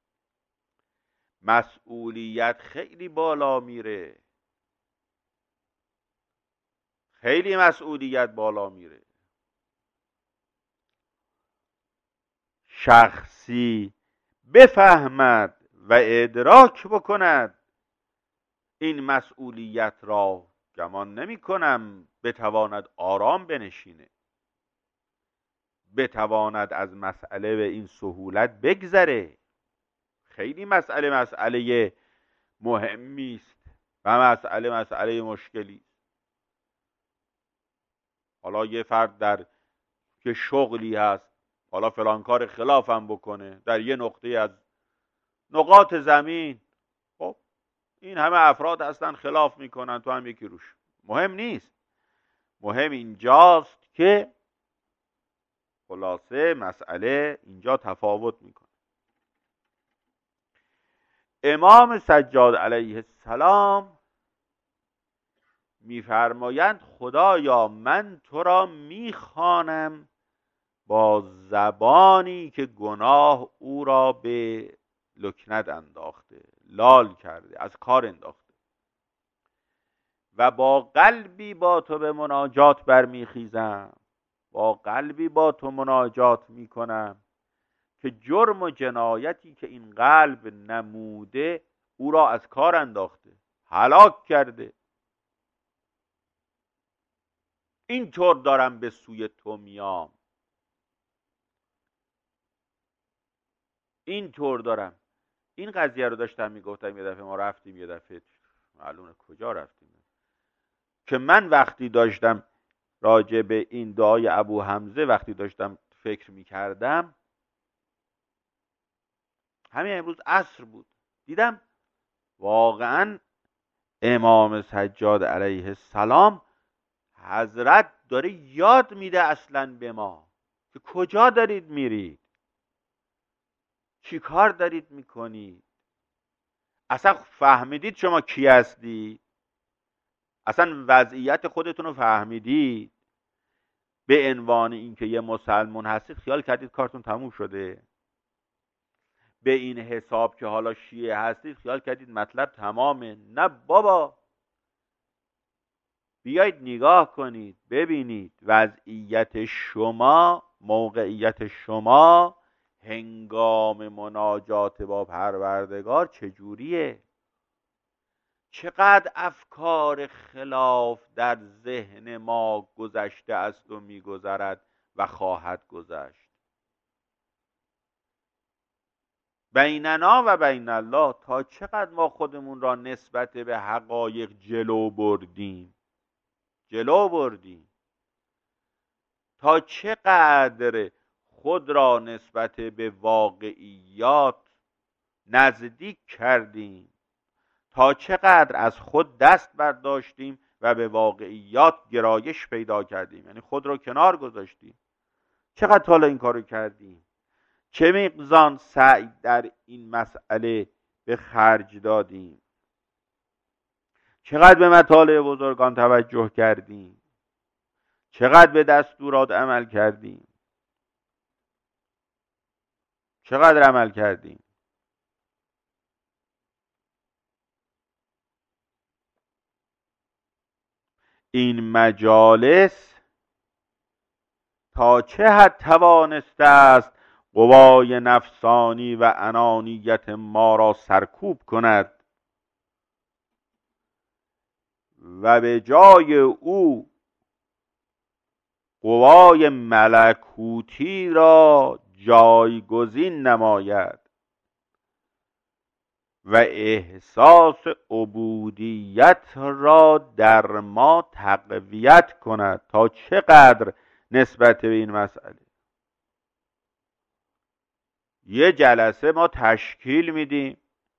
مسئولیت خیلی بالا میره، خیلی مسئولیت بالا میره. شخصی بفهمد و ادراک بکند این مسئولیت را، گمان نمی کنم بتواند آرام بنشینه، بتواند از مسئله به این سهولت بگذره. خیلی مسئله مسئله مهمی است و مسئله مسئله مشکلی. حالا یه فرد در که شغلی هست، حالا فلان کار خلافم بکنه در یه نقطه از نقاط زمین، خب این همه افراد هستن خلاف میکنن، تو هم یکی روش. مهم نیست، مهم اینجاست که خلاصه مسئله اینجا تفاوت میکنه. امام سجاد علیه السلام میفرمایند خدایا من تو را میخوانم با زبانی که گناه او را به لکنت انداخته، لال کرده، از کار انداخته، و با قلبی با تو به مناجات برمیخیزم، با قلبی با تو مناجات میکنم که جرم و جنایتی که این قلب نموده او را از کار انداخته، هلاک کرده. اینطور دارم به سوی تو میام، اینطور دارم. این قضیه رو داشتم میگفتم، یه دفعه ما رفتیم، یه دفعه معلومه کجا رفتیم، که من وقتی داشتم راجع به این دعای ابو حمزه وقتی داشتم فکر میکردم، همین امروز عصر بود، دیدم واقعا امام سجاد علیه السلام حضرت داره یاد میده اصلا به ما که کجا دارید میرید، چی کار دارید میکنید، اصلا فهمیدید شما کی هستی؟ اصلا وضعیت خودتون رو فهمیدید؟ به عنوان اینکه یه مسلمان هستید خیال کردید کارتون تموم شده؟ به این حساب که حالا شیعه هستید خیال کردید مطلب تمامه؟ نه بابا، بیایید نگاه کنید ببینید وضعیت شما، موقعیت شما هنگام مناجات با پروردگار چجوریه؟ چقدر افکار خلاف در ذهن ما گذشته است و میگذرد و خواهد گذشت. بیننا و بین الله تا چقدر ما خودمون را نسبت به حقایق جلو بردیم جلو بردیم تا چقدر خود را نسبت به واقعیات نزدیک کردیم، تا چقدر از خود دست برداشتیم و به واقعیات گرایش پیدا کردیم، یعنی خود را کنار گذاشتیم. چقدر حالا این کارو کردیم؟ چه میزان سعی در این مسئله به خرج دادیم؟ چقدر به مطالب بزرگان توجه کردیم؟ چقدر به دستورات عمل کردیم؟ چقدر عمل کردیم؟ این مجالس تا چه حد توانسته است قوای نفسانی و انانیت ما را سرکوب کند و به جای او قوای ملکوتی را جایگزین نماید و احساس عبودیت را در ما تقویت کند. تا چقدر نسبت به این مسئله یه جلسه ما تشکیل میدیم،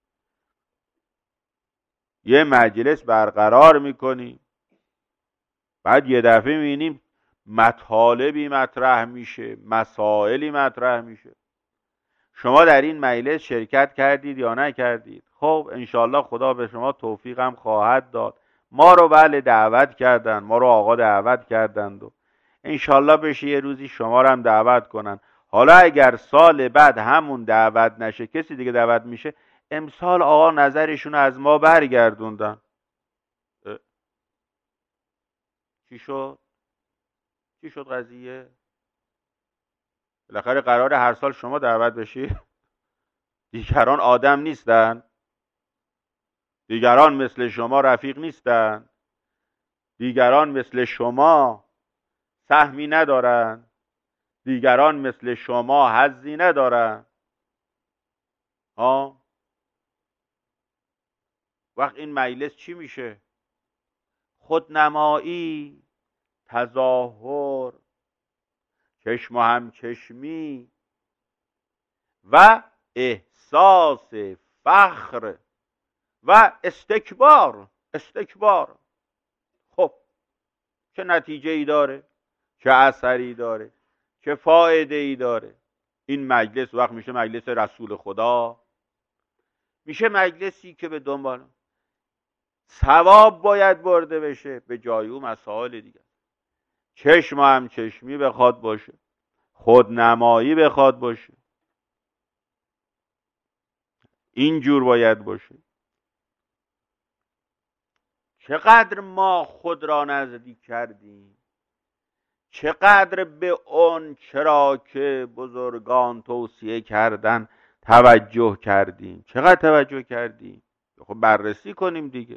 یه مجلس برقرار میکنیم، بعد یه دفعه میبینیم مطالبی مطرح میشه، مسائلی مطرح میشه. شما در این مجلس شرکت کردید یا نکردید؟ خب انشالله خدا به شما توفیق هم خواهد داد. ما رو بله دعوت کردن، ما رو آقا دعوت کردند و انشالله بشه یه روزی شما رو هم دعوت کنن. حالا اگر سال بعد همون دعوت نشه، کسی دیگه دعوت میشه، امسال آقا نظرشون از ما برگردوندن. چی شد؟ چی شد قضیه؟ بالاخره قراره هر سال شما دعوت بشی؟ دیگران آدم نیستن؟ دیگران مثل شما رفیق نیستن؟ دیگران مثل شما سهمی ندارن؟ دیگران مثل شما حظی ندارن؟ ها؟ وقت این مجلس چی میشه؟ خودنمایی، تظاهر، چشم و همچشمی و احساس فخر و استکبار. استکبار خب چه نتیجه ای داره؟ چه اثری داره؟ چه فایده ای داره؟ این مجلس وقت میشه مجلس رسول خدا، میشه مجلسی که به دنبال ثواب باید برده بشه، به جای او مسائل دیگه. چشم و همچشمی بخواد باشه، خودنمایی بخواد باشه، اینجور باید باشه. چقدر ما خود را نزدیک کردیم، چقدر به اون چرا که بزرگان توصیه کردن توجه کردیم، چقدر توجه کردیم. خب بررسی کنیم دیگه.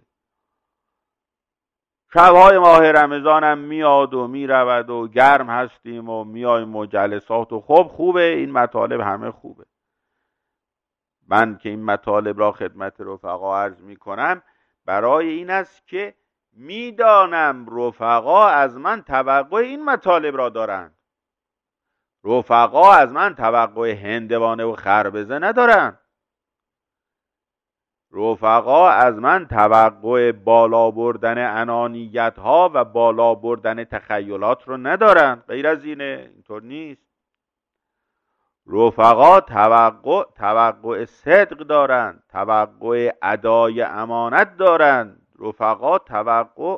شبهای ماه رمضان هم میاد و میرود و گرم هستیم و میایم و جلسات و خب خوبه، این مطالب همه خوبه. من که این مطالب را خدمت رفقا عرض میکنم برای این است که میدانم رفقا از من توقع این مطالب را دارند. رفقا از من توقع هندوانه و خربزه ندارند. رفقا از من توقع بالا بردن انانیت ها و بالا بردن تخیلات رو ندارن. غیر از اینه، اینطور نیست. رفقا توقع توقع صدق دارند، توقع ادای امانت دارند. رفقا توقع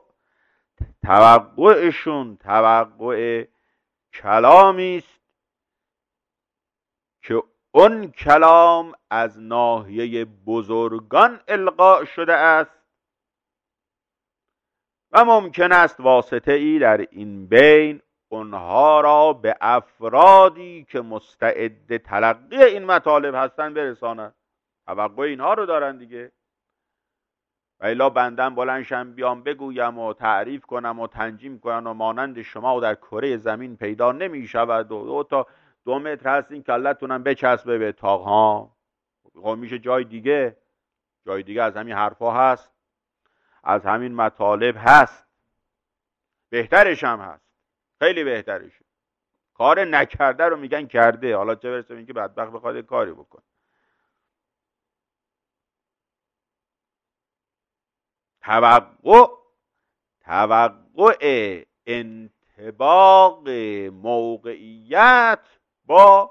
توقعشون توقع کلامی است که اون کلام از ناحیه بزرگان القا شده است و ممکن است واسطه ای در این بین اونها را به افرادی که مستعد تلقی این مطالب هستن برساند. توقع اینها رو دارن دیگه. و الا بندم بلندشم بیام بگویم و تعریف کنم و تنجیم کنم و مانند شما و در کره زمین پیدا نمی شود و دو تا دو متر هست این کلتونم بچسبه به تاق ها. خب میشه جای دیگه، جای دیگه از همین حرفا هست، از همین مطالب هست، بهترش هم هست، خیلی بهترشه. کار نکرده رو میگن کرده، حالا چه برسه اینکه بدبخت بخواد کاری بکنه. توقع توقع انطباق موقعیت با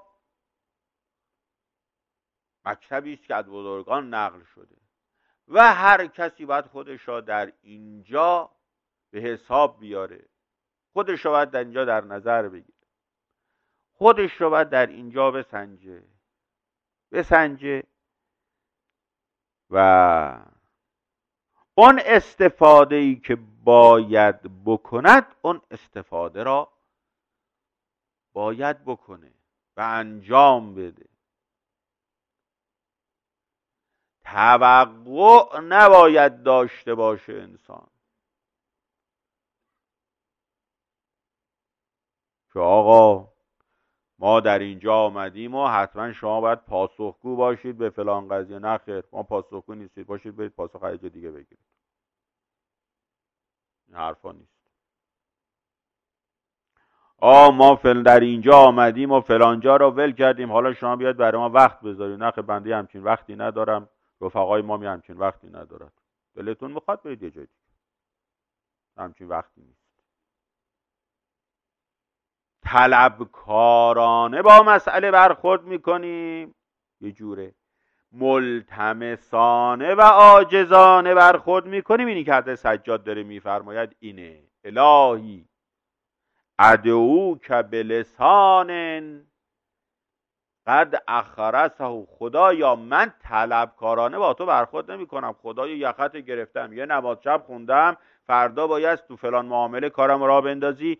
مکتبی است که از بزرگان نقل شده و هر کسی باید خودش را در اینجا به حساب بیاره، خودش را باید در اینجا در نظر بگیره، خودش را باید در اینجا بسنجه بسنجه و اون استفاده ای که باید بکند اون استفاده را باید بکنه و انجام بده. توقع نباید داشته باشه انسان که آقا ما در اینجا آمدیم و حتما شما باید پاسخگو باشید به فلان قضیه. نه خیر، ما پاسخگو نیستید، باشید برید پاسخ هر جا دیگه بگیرید. این حرفا نیست. آ ما فل در اینجا آمدیم و فلانجا رو ول کردیم، حالا شما بیاد برای ما وقت بذارید. نه خیر، بنده همچین وقتی ندارم، رفقای ما می همچین وقتی ندارد. دلتون میخواد برید یه جایی، همچین وقتی نیست. طلبکارانه با مسئله برخورد میکنیم، یه جوره ملتمسانه و عاجزانه برخورد میکنیم. اینی که حضرت سجاد داره میفرماید اینه: الهی ادعوک بلسان قد اخرسه. خدایا من طلبکارانه با تو برخورد نمی کنم. خدایا یخت گرفتم، یه نماز شب خوندم، فردا باید تو فلان معامله کارم را بندازی،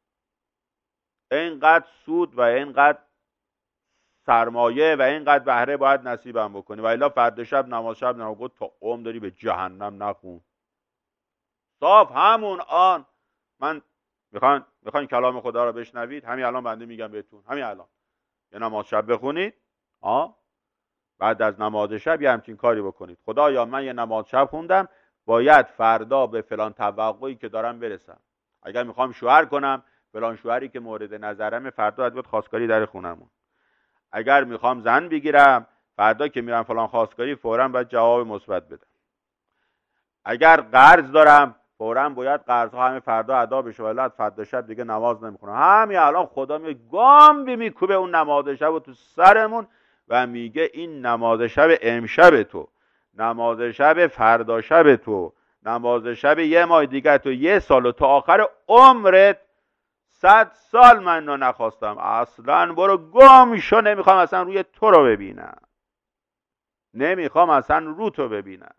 اینقدر سود و اینقدر سرمایه و اینقدر بهره باید نصیبم بکنی، و الا فردا شب نماز شب نماز تا عمر داری به جهنم نخون. صاف همون آن من میخوان میخوان کلام خدا را بشنوید، همین الان بنده میگم بهتون، همین الان یه نماز شب بخونید، آه بعد از نماز شب یه همچین کاری بکنید: خدایا من یه نماز شب خوندم، باید فردا به فلان توقعی که دارم برسم. اگر میخوام شوهر کنم، فلان شوهری که مورد نظرم فردا باید خواستگاری در خونمون. اگر میخوام زن بگیرم، فردا که میرم فلان خواستگاری فوراً باید جواب مثبت بدم. اگر قرض دارم، فوراً باید قرضها همه فردا ادا بشه، ولی فردا شب دیگه نماز نمیخونم. همین الان خدا میگه گام میکوبه اون نماز شب تو سرمون و میگه این نماز شب امشب تو، نماز شب فردا شب تو، نماز شب یه ماه دیگه تو، یه سال و تا آخر عمرت صد سال من رو نخواستم، اصلا برو گم شو، نمیخوام اصلا روی تو رو ببینم، نمیخوام اصلا رو تو ببینم،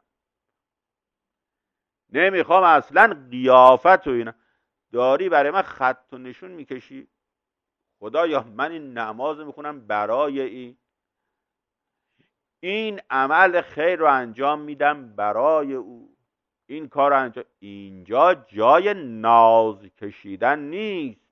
نمیخوام اصلا قیافت و اینا. داری برای من خط و نشون میکشی؟ خدایا من این نماز میخونم برای این این عمل خیر رو انجام میدم برای او، این کار رو انجام. اینجا جای ناز کشیدن نیست،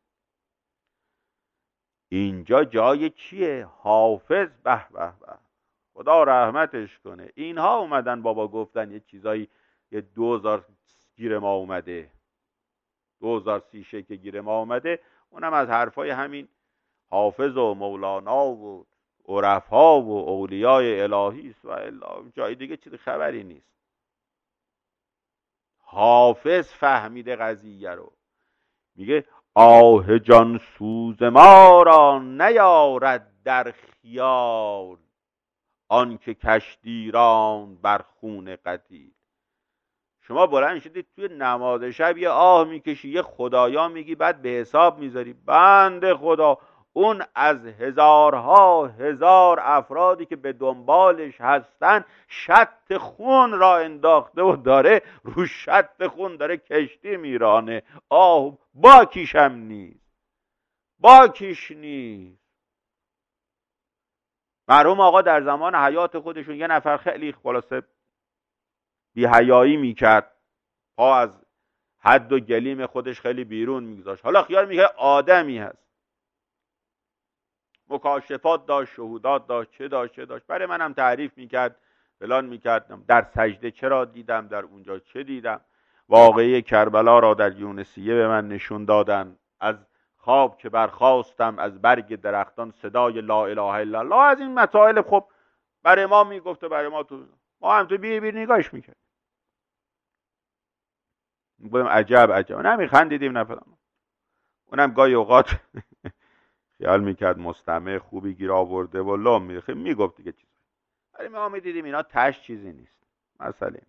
اینجا جای چیه؟ حافظ. به به به، خدا رحمتش کنه. اینها اومدن بابا گفتن یه چیزایی، یه دوزار گیر ما اومده، دوزار سیشه که گیر ما اومده، اونم از حرفای همین حافظ و مولانا و عرفا و اولیای الهی است، و الا جای دیگه چیز خبری نیست. حافظ فهمیده قضیه رو، میگه آه جان سوز ما را نیارد در خیال آنکه کشتی راند بر خون قتیل. شما بلند شدید توی نماز شب یه آه میکشی، یه خدایا میگی، بعد به حساب میذاری. بنده خدا اون از هزارها هزار افرادی که به دنبالش هستن شط خون را انداخته و داره رو شط خون داره کشتی میرانه. آه باکیشم نیست، باکیش نیست. مرحوم آقا در زمان حیات خودشون یه نفر خیلی خلاصه بی حیایی میکرد، پا از حد و گلیم خودش خیلی بیرون میگذاشت. حالا خیال میگه آدمی هست، مکاشفات داشت، شهودات داشت، چه داشت چه داشت برای منم تعریف میکرد، فلان میکردم. در سجده چرا دیدم، در اونجا چه دیدم. واقعه کربلا را در یونسیه به من نشون دادن. از خواب که برخواستم از برگ درختان صدای لا اله الا الله. از این مسائل خب برای ما میگفت و برای ما تو ما هم تو بیر بیر نگاش میکرد. میگفتم عجب عجب، نه میخندیدیم نه فلان. اونم گاهی اوقات خیال میکرد مستمع خوبی گیر آورده و لام میخه میگفت دیگه چیزی. ولی ما میدیدیم اینا تش چیزی نیست، مسئله.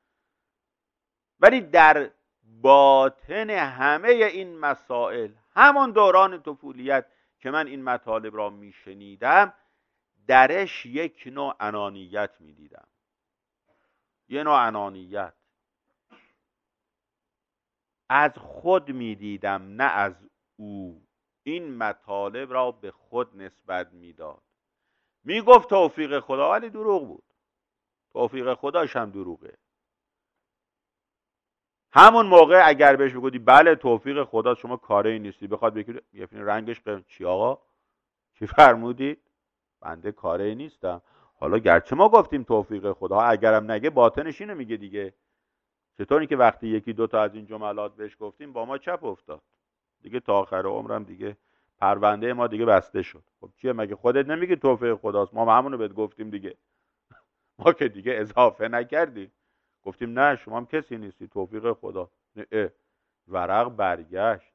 ولی در باطن همه این مسائل، همون دوران طفولیت که من این مطالب را میشنیدم، درش یک نوع انانیت میدیدم. یه نوع انانیت از خود میدیدم، نه از او. این مطالب را به خود نسبت میداد. میگفت توفیق خدا، ولی دروغ بود. توفیق خداش هم دروغه. همون موقع اگر بهش بگودی بله توفیق خدا، شما کاری نیستی، بخواد بگی رنگش قرمز، چی آقا چی فرمودی؟ بنده کاری نیستم. حالا گرچه ما گفتیم توفیق خدا، اگرم نگه باطنش اینو میگه دیگه. چطوری که وقتی یکی دوتا از این جملات بهش گفتیم با ما چپ افتاد دیگه، تا آخر عمرم دیگه پرونده ما دیگه بسته شد. خب چیه مگه خودت نمیگی توفیق خداست؟ ما همونو بهت گفتیم دیگه. ما که دیگه اضافه نکردیم، گفتیم نه شما هم کسی نیستی، توفیق خدا. نه ورق برگشت.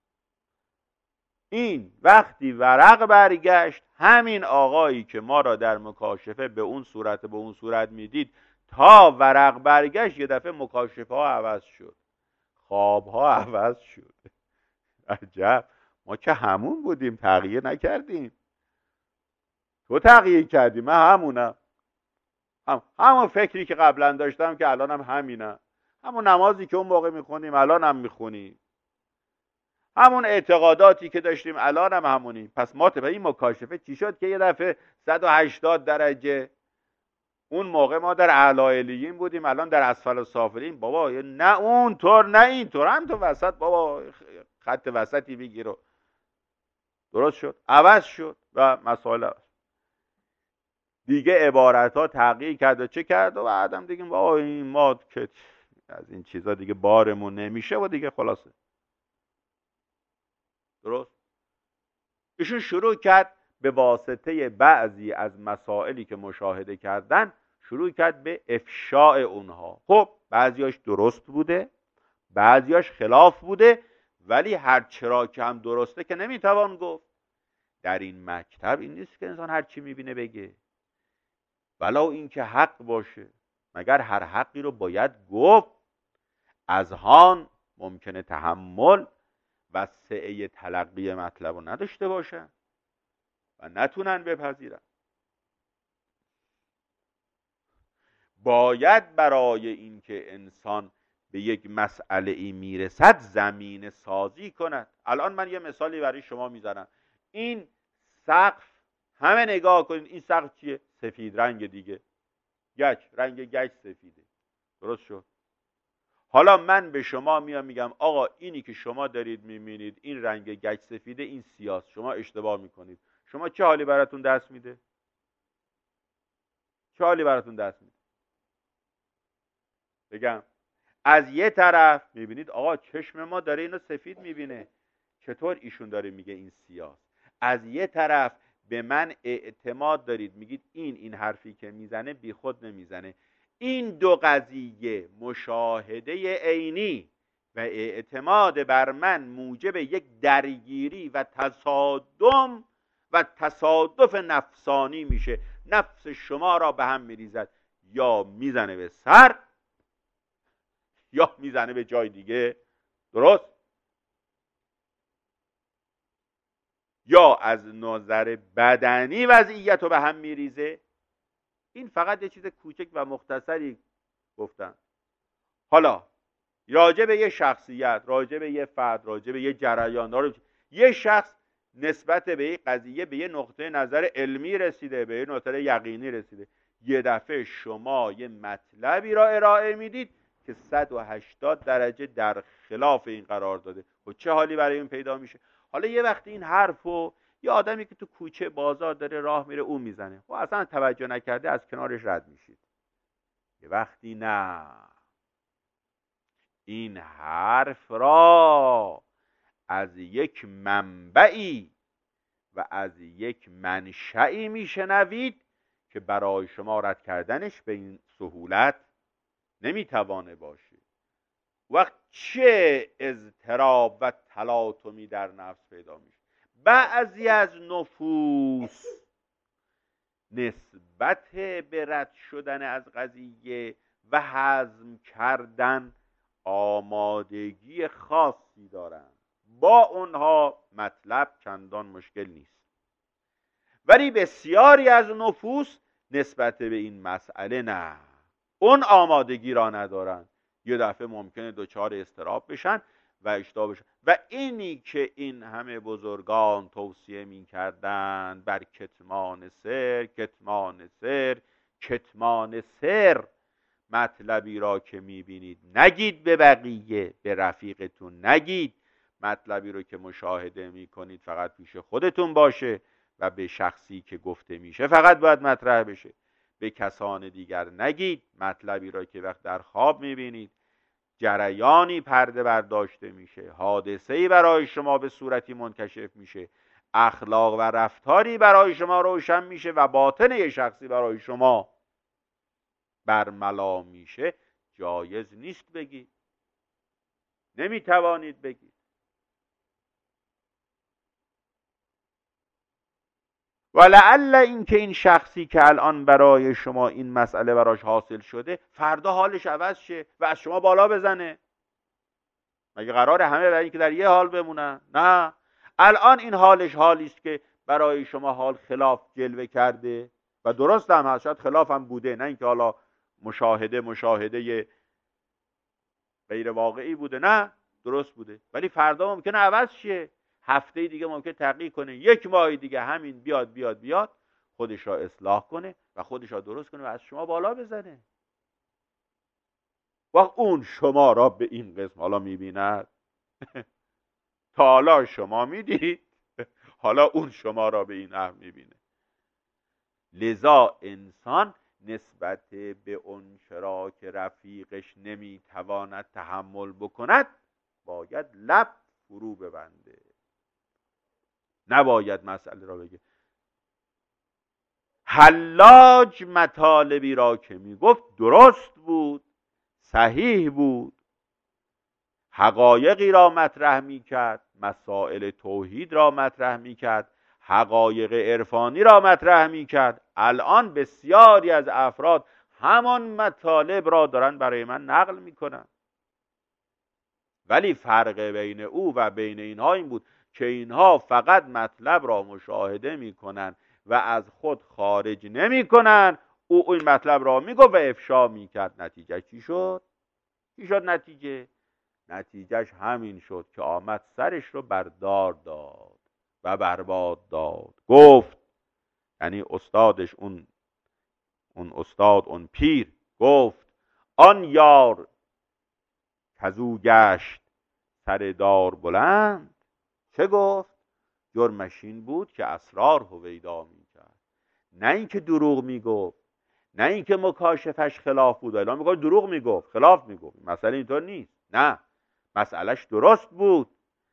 این وقتی ورق برگشت، همین آقایی که ما را در مکاشفه به اون صورت به اون صورت میدید، تا ورق برگشت یه دفعه مکاشفه ها عوض شد، خواب ها عوض شد. عجب، ما که همون بودیم، تغییر نکردیم. تو تغییر کردی، من همونم. هم همون فکری که قبلا داشتم که الانم هم همینم. همون نمازی که اون موقع میخونیم الانم میخونیم. همون اعتقاداتی که داشتیم الانم هم همونیم. پس ما طبعا این مکاشفه چی شد که یه دفعه صد و هشتاد درجه؟ اون موقع ما در اعلی علیین بودیم، الان در اسفل سافلین. بابا نه اونطور نه اینطور، هم تو وسط بابا خط وسطی بگیر. درست شد، عوض شد و مسائل عوض. دیگه عبارت ها تغییر کرد و چه کرد و بعدم دیگه بابا این ما که از این چیزا دیگه بارمون نمیشه و دیگه خلاصه. درست. ایشون شروع کرد به واسطه بعضی از مسائلی که مشاهده کردن، شروع کرد به افشاء اونها. خب بعضیاش درست بوده، بعضیاش خلاف بوده، ولی هر چرا که هم درسته که نمیتوان گفت. در این مکتب این نیست که انسان هر چی میبینه بگه، ولو این که حق باشه. مگر هر حقی رو باید گفت؟ اذهان ممکنه تحمل و سعه تلقی مطلب رو نداشته باشن و نتونن بپذیرن. باید برای اینکه انسان به یک مسئله ای میرسد زمین سازی کند. الان من یه مثالی برای شما میزنم. این سقف، همه نگاه کنید، این سقف چیه؟ سفید رنگ دیگه، گچ، رنگ گچ سفیده. درست شد؟ حالا من به شما میام میگم آقا اینی که شما دارید میبینید این رنگ گچ سفیده، این سیاه، شما اشتباه میکنید. شما چه حالی براتون دست میده؟ چه حالی براتون دست میده؟ بگم از یه طرف میبینید آقا چشم ما داره اینو سفید میبینه، چطور ایشون داره میگه این سیاه؟ از یه طرف به من اعتماد دارید، میگید این این حرفی که میزنه بی خود نمیزنه. این دو قضیه، مشاهده عینی و اعتماد بر من، موجب یک درگیری و تصادم و تصادف نفسانی میشه، نفس شما را به هم میریزد، یا میزنه به سر یا میزنه به جای دیگه. درست؟ یا از نظر بدنی وضعیت رو به هم میریزه. این فقط یه چیز کوچک و مختصری گفتم. حالا راجع به یه شخصیت، راجع به یه فرد، راجع به یه جریان داره، یه شخص نسبت به یه قضیه به یه نقطه نظر علمی رسیده، به یه نقطه یقینی رسیده، یه دفعه شما یه مطلبی را ارائه میدید که صد و هشتاد درجه در خلاف این قرار داده. و چه حالی برای این پیدا میشه؟ حالا یه وقتی این حرفو یه آدمی که تو کوچه بازار داره راه میره اون میزنه و اصلا توجه نکرده از کنارش رد میشید. یه وقتی نه، این حرف را از یک منبعی و از یک منشئی میشنوید که برای شما رد کردنش به این سهولت نمیتوانه باشه. وقت چه اضطراب و تلاطمی در نفس پیدا میشه. بعضی از نفوس نسبت به رد شدن از قضیه و هضم کردن آمادگی خاصی دارند، با اونها مطلب چندان مشکل نیست. ولی بسیاری از نفوس نسبت به این مسئله نه، اون آمادگی را ندارن، یه دفعه ممکنه دچار اضطراب بشن و اشتباه بشن. و اینی که این همه بزرگان توصیه می کردن بر کتمان سر، کتمان سر، کتمان سر، مطلبی را که می بینید نگید به بقیه، به رفیقتون نگید، مطلبی رو که مشاهده می کنید فقط پیش خودتون باشه و به شخصی که گفته میشه فقط باید مطرح بشه، به کسان دیگر نگید. مطلبی را که وقت در خواب میبینید، جریانی پرده برداشته میشه، حادثه‌ای برای شما به صورتی منکشف میشه، اخلاق و رفتاری برای شما روشن میشه و باطن یه شخصی برای شما برملا میشه، جایز نیست بگید، نمیتوانید بگید. ولعل این که این شخصی که الان برای شما این مسئله براش حاصل شده فردا حالش عوض شه و از شما بالا بزنه. مگه قراره همه برای اینکه در یه حال بمونن؟ نه، الان این حالش حالی است که برای شما حال خلاف جلوه کرده و درست هم هست، شاید خلاف هم بوده، نه اینکه حالا مشاهده مشاهده غیر واقعی بوده، نه درست بوده، ولی فردا ممکنه عوض شه، هفته دیگه ممکنه تغییر کنه، یک ماه دیگه همین بیاد بیاد بیاد خودش را اصلاح کنه و خودش را درست کنه و از شما بالا بزنه. و اون شما را به این قسم حالا میبیند تا حالا شما میدید، حالا اون شما را به این نحو میبینه. لذا انسان نسبت به اون چرا که رفیقش نمیتواند تحمل بکند باید لب فرو ببنده، نباید مسئله را بگه. حلاج مطالبی را که میگفت درست بود، صحیح بود، حقایقی را مطرح میکرد، مسائل توحید را مطرح میکرد، حقایق عرفانی را مطرح میکرد. الان بسیاری از افراد همان مطالب را دارن برای من نقل میکنن، ولی فرق بین او و بین اینها این بود که اینها فقط مطلب را مشاهده میکنن و از خود خارج نمیکنن. او این مطلب را میگفت و افشا میکرد. نتیجه چی شد؟ چی شد نتیجه؟ نتیجهش همین شد که آمد سرش رو بردار داد و برباد داد. گفت، یعنی استادش، اون اون استاد، اون پیر گفت آن یار کزو گشت سر دار بلند. چه گفت؟ جرمش این بود که اسرار هویدا میکرد، نه اینکه دروغ میگفت، نه اینکه مکاشفش خلاف بود. الان میگه دروغ میگفت، خلاف میگفت. مسئله اینطور نیست، نه، مسئلهش درست بود،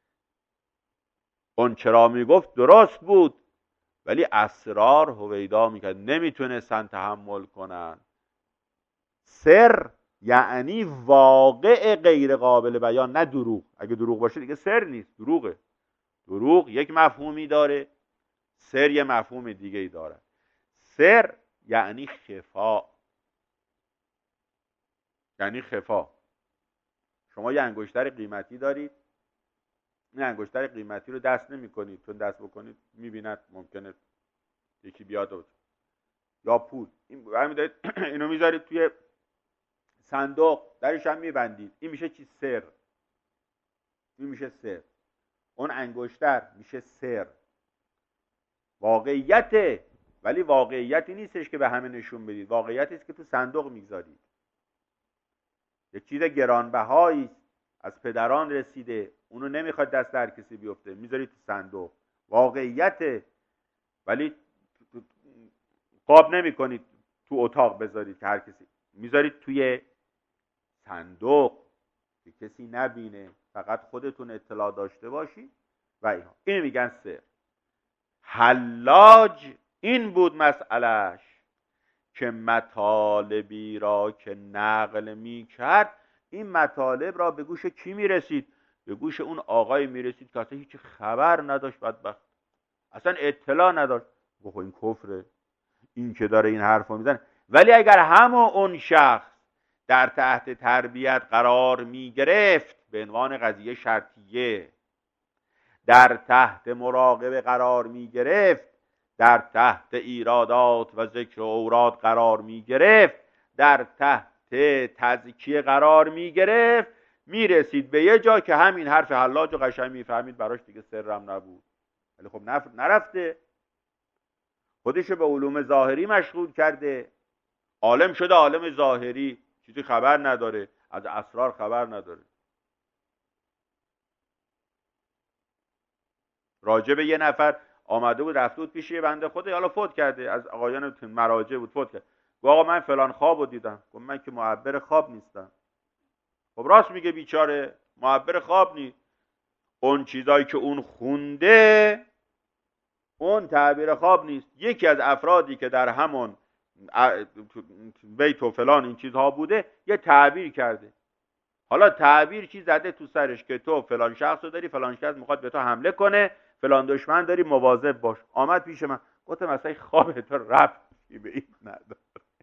اون چرا میگفت درست بود، ولی اسرار هویدا میکرد، نمیتونستن تحمل کنن. سر یعنی واقع غیر قابل بیان، نه دروغ. اگه دروغ باشه دیگه سر نیست، دروغه. دروغ یک مفهومی داره، سر یه مفهوم دیگه ای داره. سر یعنی خفا، یعنی خفا. شما یه انگشتر قیمتی دارید، این انگشتر قیمتی رو دست نمی کنید، چون دست بکنید میبیند ممکنه یکی بیاد و یا پول، این برمی دارید اینو میذارید توی صندوق، درش هم میبندید، این میشه چی؟ سر. این میشه سر. اون انگشتر میشه سر. واقعیته، ولی واقعیتی نیستش که به همه نشون بدید، واقعیتی است که تو صندوق میذارید. یک چیز گرانبهایی از پدران رسیده، اونو نمیخواد دست هر کسی بیفته، میذارید تو صندوق. واقعیته، ولی قاب نمیکنید تو اتاق بذارید که هر کسی، میذارید توی صندوق که کسی نبینه، فقط خودتون اطلاع داشته باشید و اینها. اینو میگن سر. حلاج این بود مسئلهش که مطالبی را که نقل میکرد، این مطالب را به گوش کی میرسید؟ به گوش اون آقای میرسید که اصلا هیچ خبر نداشت، بدبخت اصلا اطلاع نداشت. بخو این کفره، این که داره این حرف رو میزنه. ولی اگر همون اون شخص در تحت تربیت قرار میگرفت، به عنوان قضیه شرطیه در تحت مراقبه قرار میگرفت، در تحت ایرادات و ذکر و اوراد قرار میگرفت، در تحت تزکیه قرار میگرفت، میرسید به یه جا که همین حرف حلاج و قشنگ میفهمید، براش دیگه سرم نبود. ولی خب نرفته، خودشو به علوم ظاهری مشغول کرده، عالم شده عالم ظاهری، چیزی خبر نداره، از اسرار خبر نداره. راجع به یه نفر آمده بود، رفته بود پیش یه بنده خدا، حالا فوت کرده، از آقایان مراجع بود، فوت کرد. گفت آقا من فلان خوابو دیدم. گفت من که معبر خواب نیستم. خب راست میگه بیچاره، معبر خواب نیست. اون چیزایی که اون خونده اون تعبیر خواب نیست. یکی از افرادی که در همون بیت و فلان این چیزها بوده یه تعبیر کرده. حالا تعبیر چی زده تو سرش که تو فلان شخص رو داری، فلان شخص میخواد به تو حمله کنه، فلان دشمن داری، مواظب باش. آمد پیش من، گفتم مثلا خواب تو ربطی به این نداره.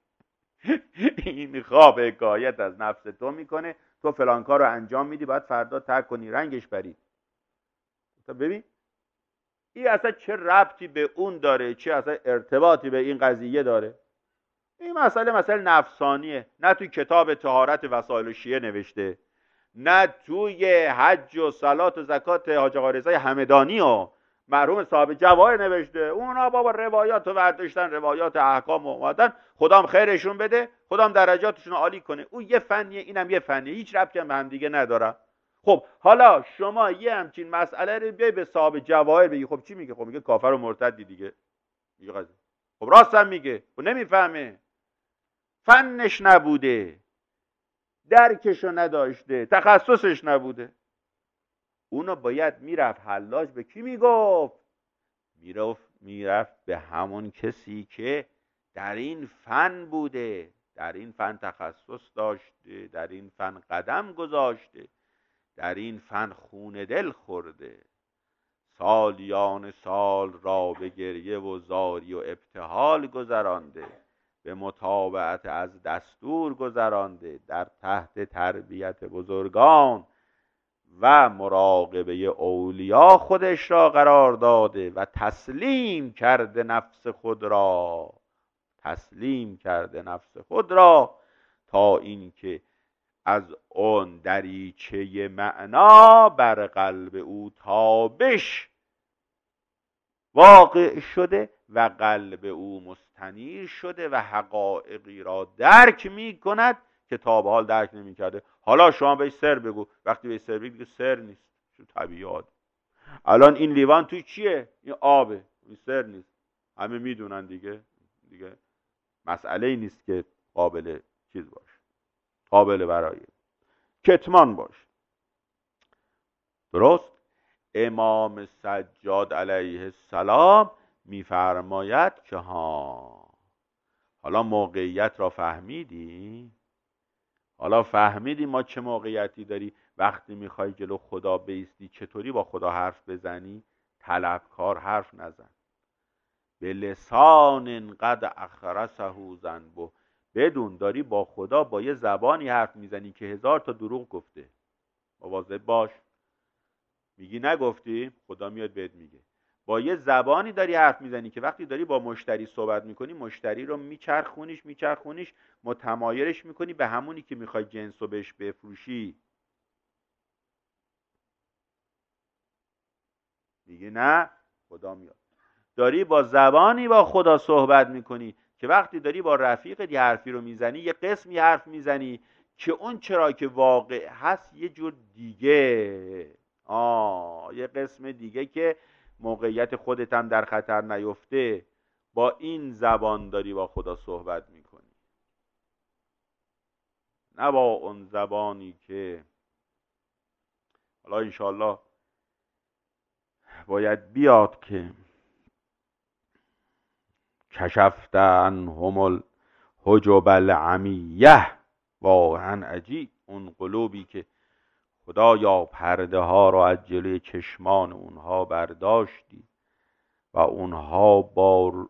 این خواب حکایت از نفس تو میکنه، تو فلان کار رو انجام میدی، باید فردا ترک کنی، رنگش برید. تو ببین این اصلا چه ربطی به اون داره، چه اصلا ارتباطی به این قضیه داره. این مسئله مسئله نفسانیه، نه توی کتاب طهارت وسائل شیعه نوشته، نه توی حج و صلات و زکات حاج آقا رضای همدانی و مرحوم صاحب جواهر نوشته. اونا بابا روایات رو برداشتن، روایات احکام اومدن، خدام خیرشون بده، خدام درجاتشون عالی کنه. اون یه فنیه، اینم یه فنیه، هیچ ربطی هم به هم دیگه نداره. خب حالا شما یه همچین مسئله رو بیای به صاحب جواهر بگی، خب چی میگه؟ خب میگه کافر و مرتدی دیگه. میگه قضیه خب راست هم میگه، خب نمیفهمه، فنش نبوده، درکشو نداشته، تخصصش نبوده. اونو باید میرفت حلاج به کی میگفت؟ میرفت میرفت به همون کسی که در این فن بوده، در این فن تخصص داشته، در این فن قدم گذاشته، در این فن خون دل خورده، سالیان سال را به گریه و زاری و ابتهال گذرانده، به متابعت از دستور گذرانده، در تحت تربیت بزرگان و مراقبه اولیا خودش را قرار داده و تسلیم کرده نفس خود را، تسلیم کرده نفس خود را تا اینکه از اون دریچه معنا بر قلب او تابش واقع شده و قلب او مستنیر شده و حقایقی را درک می کند که تا به حال درک نمی کرده. حالا شما بهش سر بگو، وقتی بهش سر بگی سر نیست، چون طبیعیات. الان این لیوان توی چیه؟ این آبه، این سر نیست، همه میدونن دیگه، دیگه مسئله ای نیست که قابل چیز باشه، قابل برای کتمان باشه. درست؟ امام سجاد علیه السلام میفرماید که ها، حالا موقعیت را فهمیدی؟ حالا فهمیدی ما چه موقعیتی داری وقتی میخوای جلو خدا بیستی، چطوری با خدا حرف بزنی؟ طلبکار حرف نزن، به لسان قد اخرسه ذنبه، بدون داری با خدا با یه زبانی حرف میزنی که هزار تا دروغ گفته. مواظب باش. میگی نگفتی، خدا میاد بهت میگه. با یه زبانی داری حرف میزنی که وقتی داری با مشتری صحبت میکنی، مشتری رو میچرخونیش میچرخونیش متمایلش میکنی به همونی که میخوای جنس رو بهش بفروشی. میگه نه، خدا میاد. داری با زبانی با خدا صحبت میکنی که وقتی داری با رفیقت یه حرفی رو میزنی، یه قسمی حرف میزنی که اون چرا که واقع هست یه جور دیگه، آه یه قسم دیگه که موقعیت خودت هم در خطر نیفته، با این زبان داری با خدا صحبت میکنی، نه با اون زبانی که حالا انشاءالله باید بیاد که کشفت عنهم الحجب العمیه. واقعا عجیب، اون قلوبی که خدایا پرده ها را از جلوی چشمان اونها برداشتی و اونها با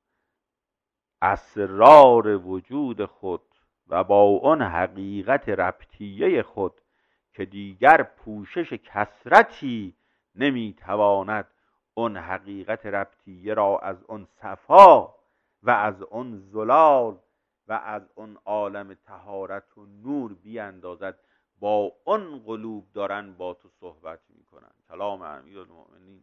اسرار وجود خود و با اون حقیقت ربطیه خود که دیگر پوشش کثرتی نمیتواند اون حقیقت ربطیه را از اون صفا و از اون زلال و از اون عالم طهارت و نور بیاندازد، با اون قلوب دارن با تو صحبت میکنن. کلام امیرالمؤمنین.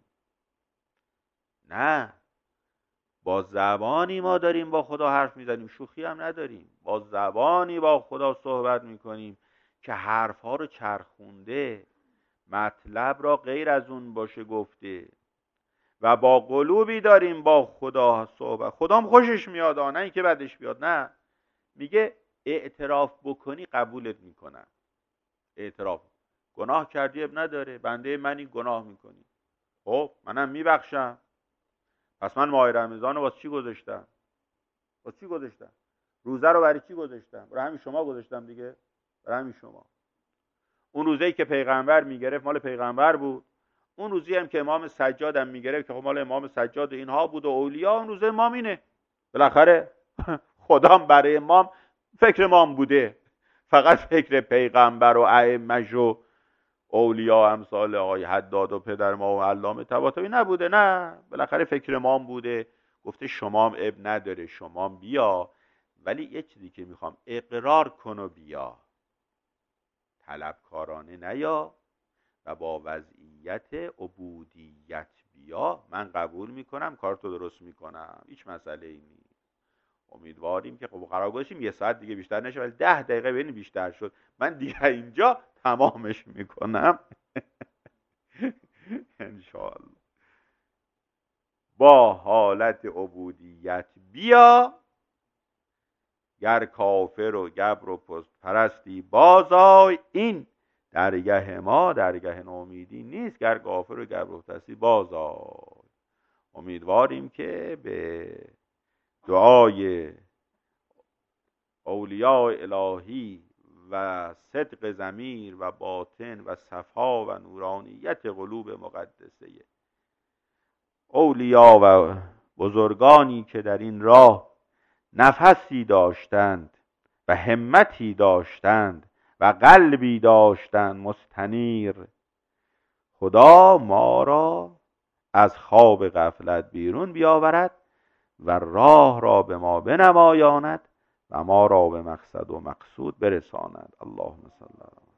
نه، با زبانی ما داریم با خدا حرف میزنیم، شوخی هم نداریم، با زبانی با خدا صحبت میکنیم که حرفها رو چرخونده، مطلب را غیر از اون باشه گفته، و با قلوبی داریم با خدا صحبت. خدام خوشش میاد، نه اینکه بدش بیاد، نه، میگه اعتراف بکنی قبولت میکنم. اعتراف گناه کردی اب نداره، بنده منی گناه میکنی، خب منم میبخشم. پس من ماه رمضان رو واسه چی گذاشتم؟ واسه چی گذاشتم؟ روزه رو برای چی گذاشتم؟ برای همین شما گذاشتم دیگه، برای همین شما. اون روزه‌ای که پیغمبر میگرفت مال پیغمبر بود، اون روزی هم که امام سجاد هم میگرفت که خب مال امام سجاد و اینها بود و اولیاء، اون روزه امام اینه. بالاخره خدام برای امام فکر امام بوده، فقط فکر پیغمبر و ائمه و اولیاء امثال آقای حداد و پدر ما و علامه طباطبایی نبوده، نه، بالاخره فکر امام بوده، گفته شمام اب نداره، شمام بیا، ولی یه چیزی که میخوام اقرار کن و بیا، طلبکارانه نیا و با وضعیت عبودیت بیا. من قبول میکنم، کارتو درست میکنم، هیچ مسئله ای نیست. امیدواریم که خب قرار گذاشتیم یه ساعت دیگه بیشتر نشه، ولی ده دقیقه ببین بیشتر شد، من دیگه اینجا تمامش میکنم انشاءالله. با حالت عبودیت بیا، گر کافر و گبر و پست پرستی بازای، این درگه ما درگه نومیدی نیست، گر کافر و گبر و پرستی بازای. امیدواریم که به دعای اولیاء الهی و صدق ضمیر و باطن و صفا و نورانیت قلوب مقدسه اولیاء و بزرگانی که در این راه نفسی داشتند و همتی داشتند و قلبی داشتند مستنیر، خدا ما را از خواب غفلت بیرون بیاورد و راه را به ما بنمایاند و ما را به مقصد و مقصود برساند. اللهم صل علی